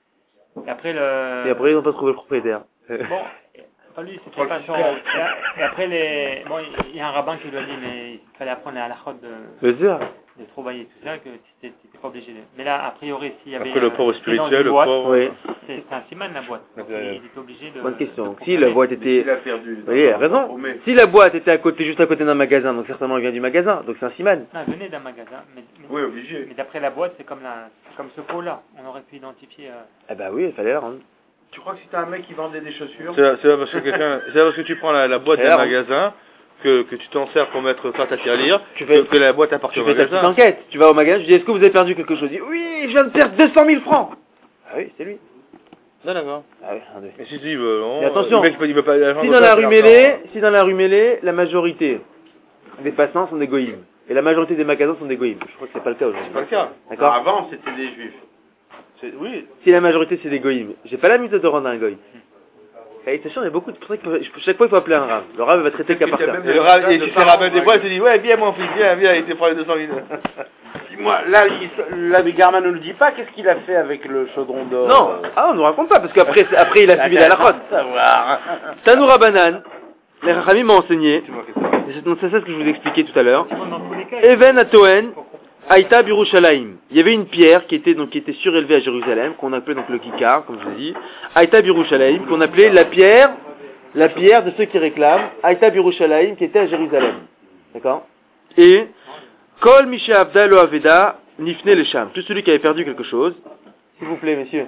Et après le... Et après, ils n'ont pas trouvé le propriétaire. Bon, enfin, lui, c'était pas son... Et après, les... bon, il y a un rabbin qui lui a dit, mais il fallait apprendre les halakhot de... Bien sûr. de trouvailler tout ça, que tu n'étais pas obligé de... Mais là, a priori, s'il y avait... Après, le pauvre euh, c'était dans spirituel, une le boîte, pauvre. Oui. C'est c'est un siman, la boîte. Donc, Ouais. il était obligé de... Bonne question. de Si proclamer. la boîte était... Il a perdu. Vous voyez, raison. Si la boîte était à côté, juste à côté d'un magasin, donc certainement elle vient du magasin, donc c'est un siman. Non, elle venait d'un magasin, mais, mais, Oui, obligé. mais d'après la boîte, c'est comme, la, c'est comme ce pot-là. On aurait pu identifier... euh, Eh ben oui, il fallait la rendre. Tu crois que si t'as un mec qui vendait des chaussures, C'est c'est pas parce que quelqu'un, c'est pas parce que tu prends la, la boîte Et d'un alors magasin que, que tu t'en sers pour mettre pâte à tirelire, Tu que, fais- que la boîte appartient Tu au fais ta petite magasin. enquête. Tu vas au magasin, tu dis est-ce que vous avez perdu quelque chose? Il dit oui, je viens de perdre deux cent mille francs. Ah oui, c'est lui. Non, d'accord. Ah oui, un, deux. Et si tu dis, euh, non, Mais attention, le mec, il veut pas, l'argent Si de dans la ça, rue c'est mêlée, l'argent. si dans la rue mêlée, la majorité des passants sont des goïms. Et la majorité des magasins sont des goïms. Je crois que c'est pas le cas aujourd'hui. C'est pas le cas. D'accord? avant c'était des juifs. C'est- Oui. Si la majorité c'est des goïms, j'ai pas la méthode de rendre un goïm. Et attention, il y a beaucoup de trucs, chaque fois il faut appeler un rave. Le rave va traiter qu'à part ça. Et le rab- et tu fais rabbin des fois, il te dit, ouais, viens mon fils, viens, viens, il te prend les deux cent mille. Moi, là, il- l'abbé Garman ne nous dit pas qu'est-ce qu'il a fait avec le chaudron d'or. Non, ah on nous raconte pas, parce qu'après c'est- après il a suivi la lachotte. savoir. Tanoura Banan, les Rachamim m'ont enseigné, Tu vois que ça. et c'est donc c'est ça ce que je vous expliquais tout à l'heure. dans tous les cas, Even Atoen, Aïta Birushalayim. Il y avait une pierre qui était donc qui était surélevée à Jérusalem, qu'on appelait donc le Kikar, comme je vous ai dit. Aïta Birushalayim, qu'on appelait la pierre, la pierre de ceux qui réclament. Aïta Birushalayim, qui était à Jérusalem. D'accord? Et Kol Misha Avda Lo Aveda Nifne Lesham. Tout celui qui avait perdu quelque chose. S'il vous plaît, messieurs.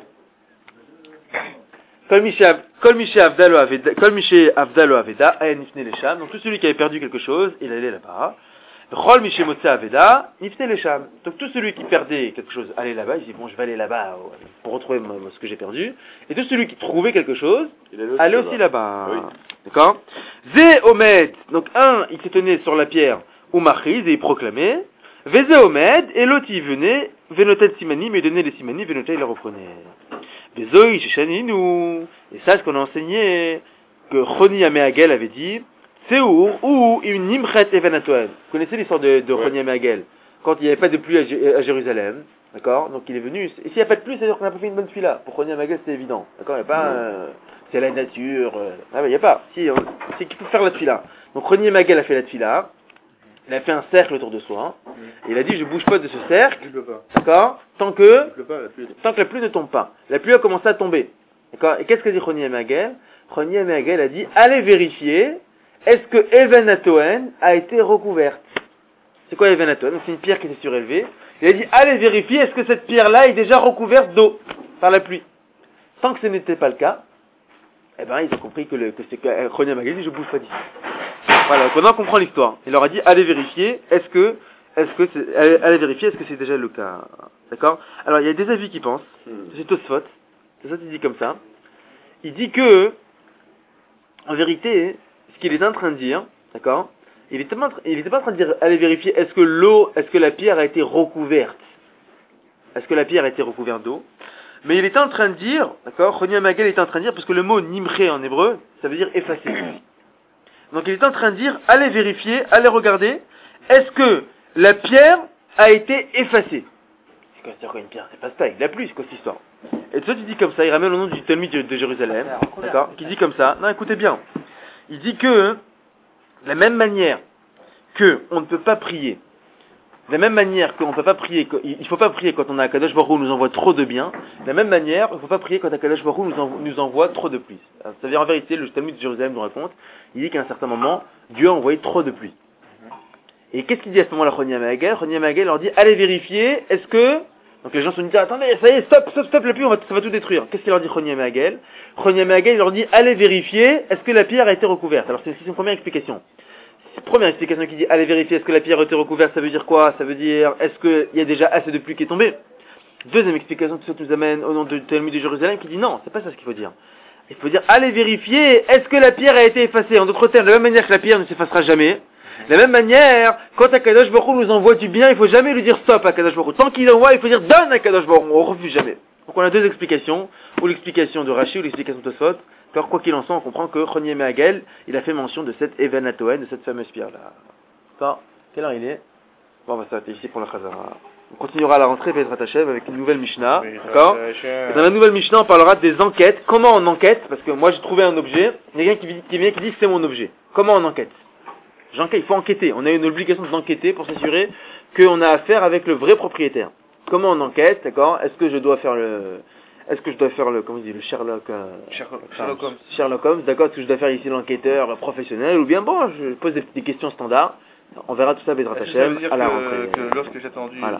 Kol Misha Kol Misha Avda Lo Aveda Kol Misha Avda Lo Aveda Aya Nifne Lesham. Donc tout celui qui avait perdu quelque chose, il allait là-bas. Chol Mishemotse Aveda, Nifne Lesham. Donc tout celui qui perdait quelque chose allait là-bas, il dit bon je vais aller là-bas euh, pour retrouver moi, moi, ce que j'ai perdu. Et tout celui qui trouvait quelque chose, allait aussi là-bas. Oui. D'accord? Zé Omed, donc un il se tenait sur la pierre ou Machiz et il proclamait. Vézé Omed, et l'autre il venait, Venotet Simani, mais donnait les Simani, Venotet il les reprenait. Vézoi Shechaninu, et ça ce qu'on a enseigné, que Choni Améagel avait dit, Théour ou une Nimchet Evanatoen. Vous connaissez l'histoire de, de Ouais. Choni Améagel? Quand il n'y avait pas de pluie à, Jé- à Jérusalem, d'accord? Donc il est venu, et s'il n'y a pas de pluie, c'est-à-dire qu'on n'a pas fait une bonne tuila. Pour Choni Améagel c'est évident, d'accord? Il n'y a pas, euh, c'est la nature, euh, ah ben il n'y a pas, si, on- c'est qu'il faut faire la tuila. Donc Choni Améagel a fait la tuila, il a fait un cercle autour de soi, et il a dit je bouge pas de ce cercle, Il pleut pas. d'accord? Tant que, Il pleut pas, la pluie. tant que la pluie ne tombe pas. La pluie a commencé à tomber. D'accord? Et qu'est-ce qu'a dit Choni Améagel? Choni Améagel a dit allez vérifier, est-ce que Even Atoen a été recouverte? C'est quoi Even Atoen? C'est une pierre qui était surélevée. Il a dit allez vérifier, est-ce que cette pierre-là est déjà recouverte d'eau par la pluie? Tant que ce n'était pas le cas, eh ben ils ont compris que, le, que c'est que Choni Améagel dit je bouge pas d'ici. Voilà, donc maintenant on comprend l'histoire. Il leur a dit allez vérifier, est-ce que, est-ce que c'est, allez, allez vérifier, est-ce que c'est déjà le cas? D'accord? Alors il y a des avis qui pensent, c'est Tosfot, Tosfot il dit comme ça, il dit que, en vérité, ce qu'il est en train de dire, d'accord? Il était pas, en train- il était pas en train de dire allez vérifier, est-ce que l'eau, est-ce que la pierre a été recouverte? Est-ce que la pierre a été recouverte d'eau? Mais il était en train de dire, d'accord? Choni Améagel était en train de dire, parce que le mot nimché en hébreu, ça veut dire effacer. Donc il est en train de dire, allez vérifier, allez regarder, est-ce que la pierre a été effacée? C'est quoi, c'est quoi une pierre? C'est pas ça, il a plus, c'est quoi cette histoire? Et tout ça, il dit comme ça, il ramène le nom du Talmud de, de Jérusalem, d'accord? Qui dit comme ça, non écoutez bien, il dit que, de la même manière que on ne peut pas prier, de la même manière qu'on ne peut pas prier, il ne faut pas prier quand on a Akadosh Baruch Hu nous envoie trop de bien, de la même manière, il ne faut pas prier quand Akadosh Baruch Hu nous, envoie, nous envoie trop de pluie. Alors, ça veut dire en vérité, le Talmud de Jérusalem nous raconte, il dit qu'à un certain moment, Dieu a envoyé trop de pluie. Et qu'est-ce qu'il dit à ce moment-là, Choni Améagel? Choni Améagel leur dit, allez vérifier, est-ce que... Donc les gens se sont dit, attendez, ça y est, stop, stop, stop, la pluie, on va, ça va tout détruire. Qu'est-ce qu'il leur dit Choni Améagel? Choni Améagel leur dit, allez vérifier, est-ce que la pierre a été recouverte? Alors c'est une première explication. Première explication qui dit, allez vérifier, est-ce que la pierre a été recouverte? Ça veut dire quoi? Ça veut dire, est-ce qu'il y a déjà assez de pluie qui est tombée? Deuxième explication que ça nous amène au nom du Talmud de Jérusalem qui dit, non, c'est pas ça ce qu'il faut dire. Il faut dire, allez vérifier, est-ce que la pierre a été effacée? En d'autres termes, de la même manière que la pierre ne s'effacera jamais, de la même manière, quand Akadosh Baruch Hu nous envoie du bien, il faut jamais lui dire stop à Akadosh Baruch Hu. Tant qu'il envoie, il faut dire donne à Akadosh Baruch Hu. On refuse jamais. Donc on a deux explications, ou l'explication de Rashi, ou l'explication de Tosfot. Alors quoi qu'il en soit, on comprend que Choni Améagel, il a fait mention de cette Even Atoen, de cette fameuse pierre-là. D'accord? Quelle heure il est? Bon, on va s'arrêter ici pour la Chazara. On continuera à la rentrée Bezrat Hashem avec une nouvelle Mishnah, Oui, d'accord? Hashem. Et dans la nouvelle Mishnah, on parlera des enquêtes. Comment on enquête? Parce que moi j'ai trouvé un objet, il y a quelqu'un qui, qui vient qui dit c'est mon objet. Comment on enquête? J'enquête, il faut enquêter. On a une obligation d'enquêter pour s'assurer qu'on a affaire avec le vrai propriétaire. Comment on enquête, d'accord? Est-ce que je dois faire le, est-ce que je dois faire le, comment on dit, le Sherlock, euh, Sherlock enfin, Sherlock Holmes. Sherlock Holmes, d'accord? Est-ce que je dois faire ici l'enquêteur professionnel ou bien bon, je pose des, des questions standards. On verra tout ça Bezrat Est-ce que ça veut Hashem dire à la que, rentrée. que lorsque j'ai attendu Voilà.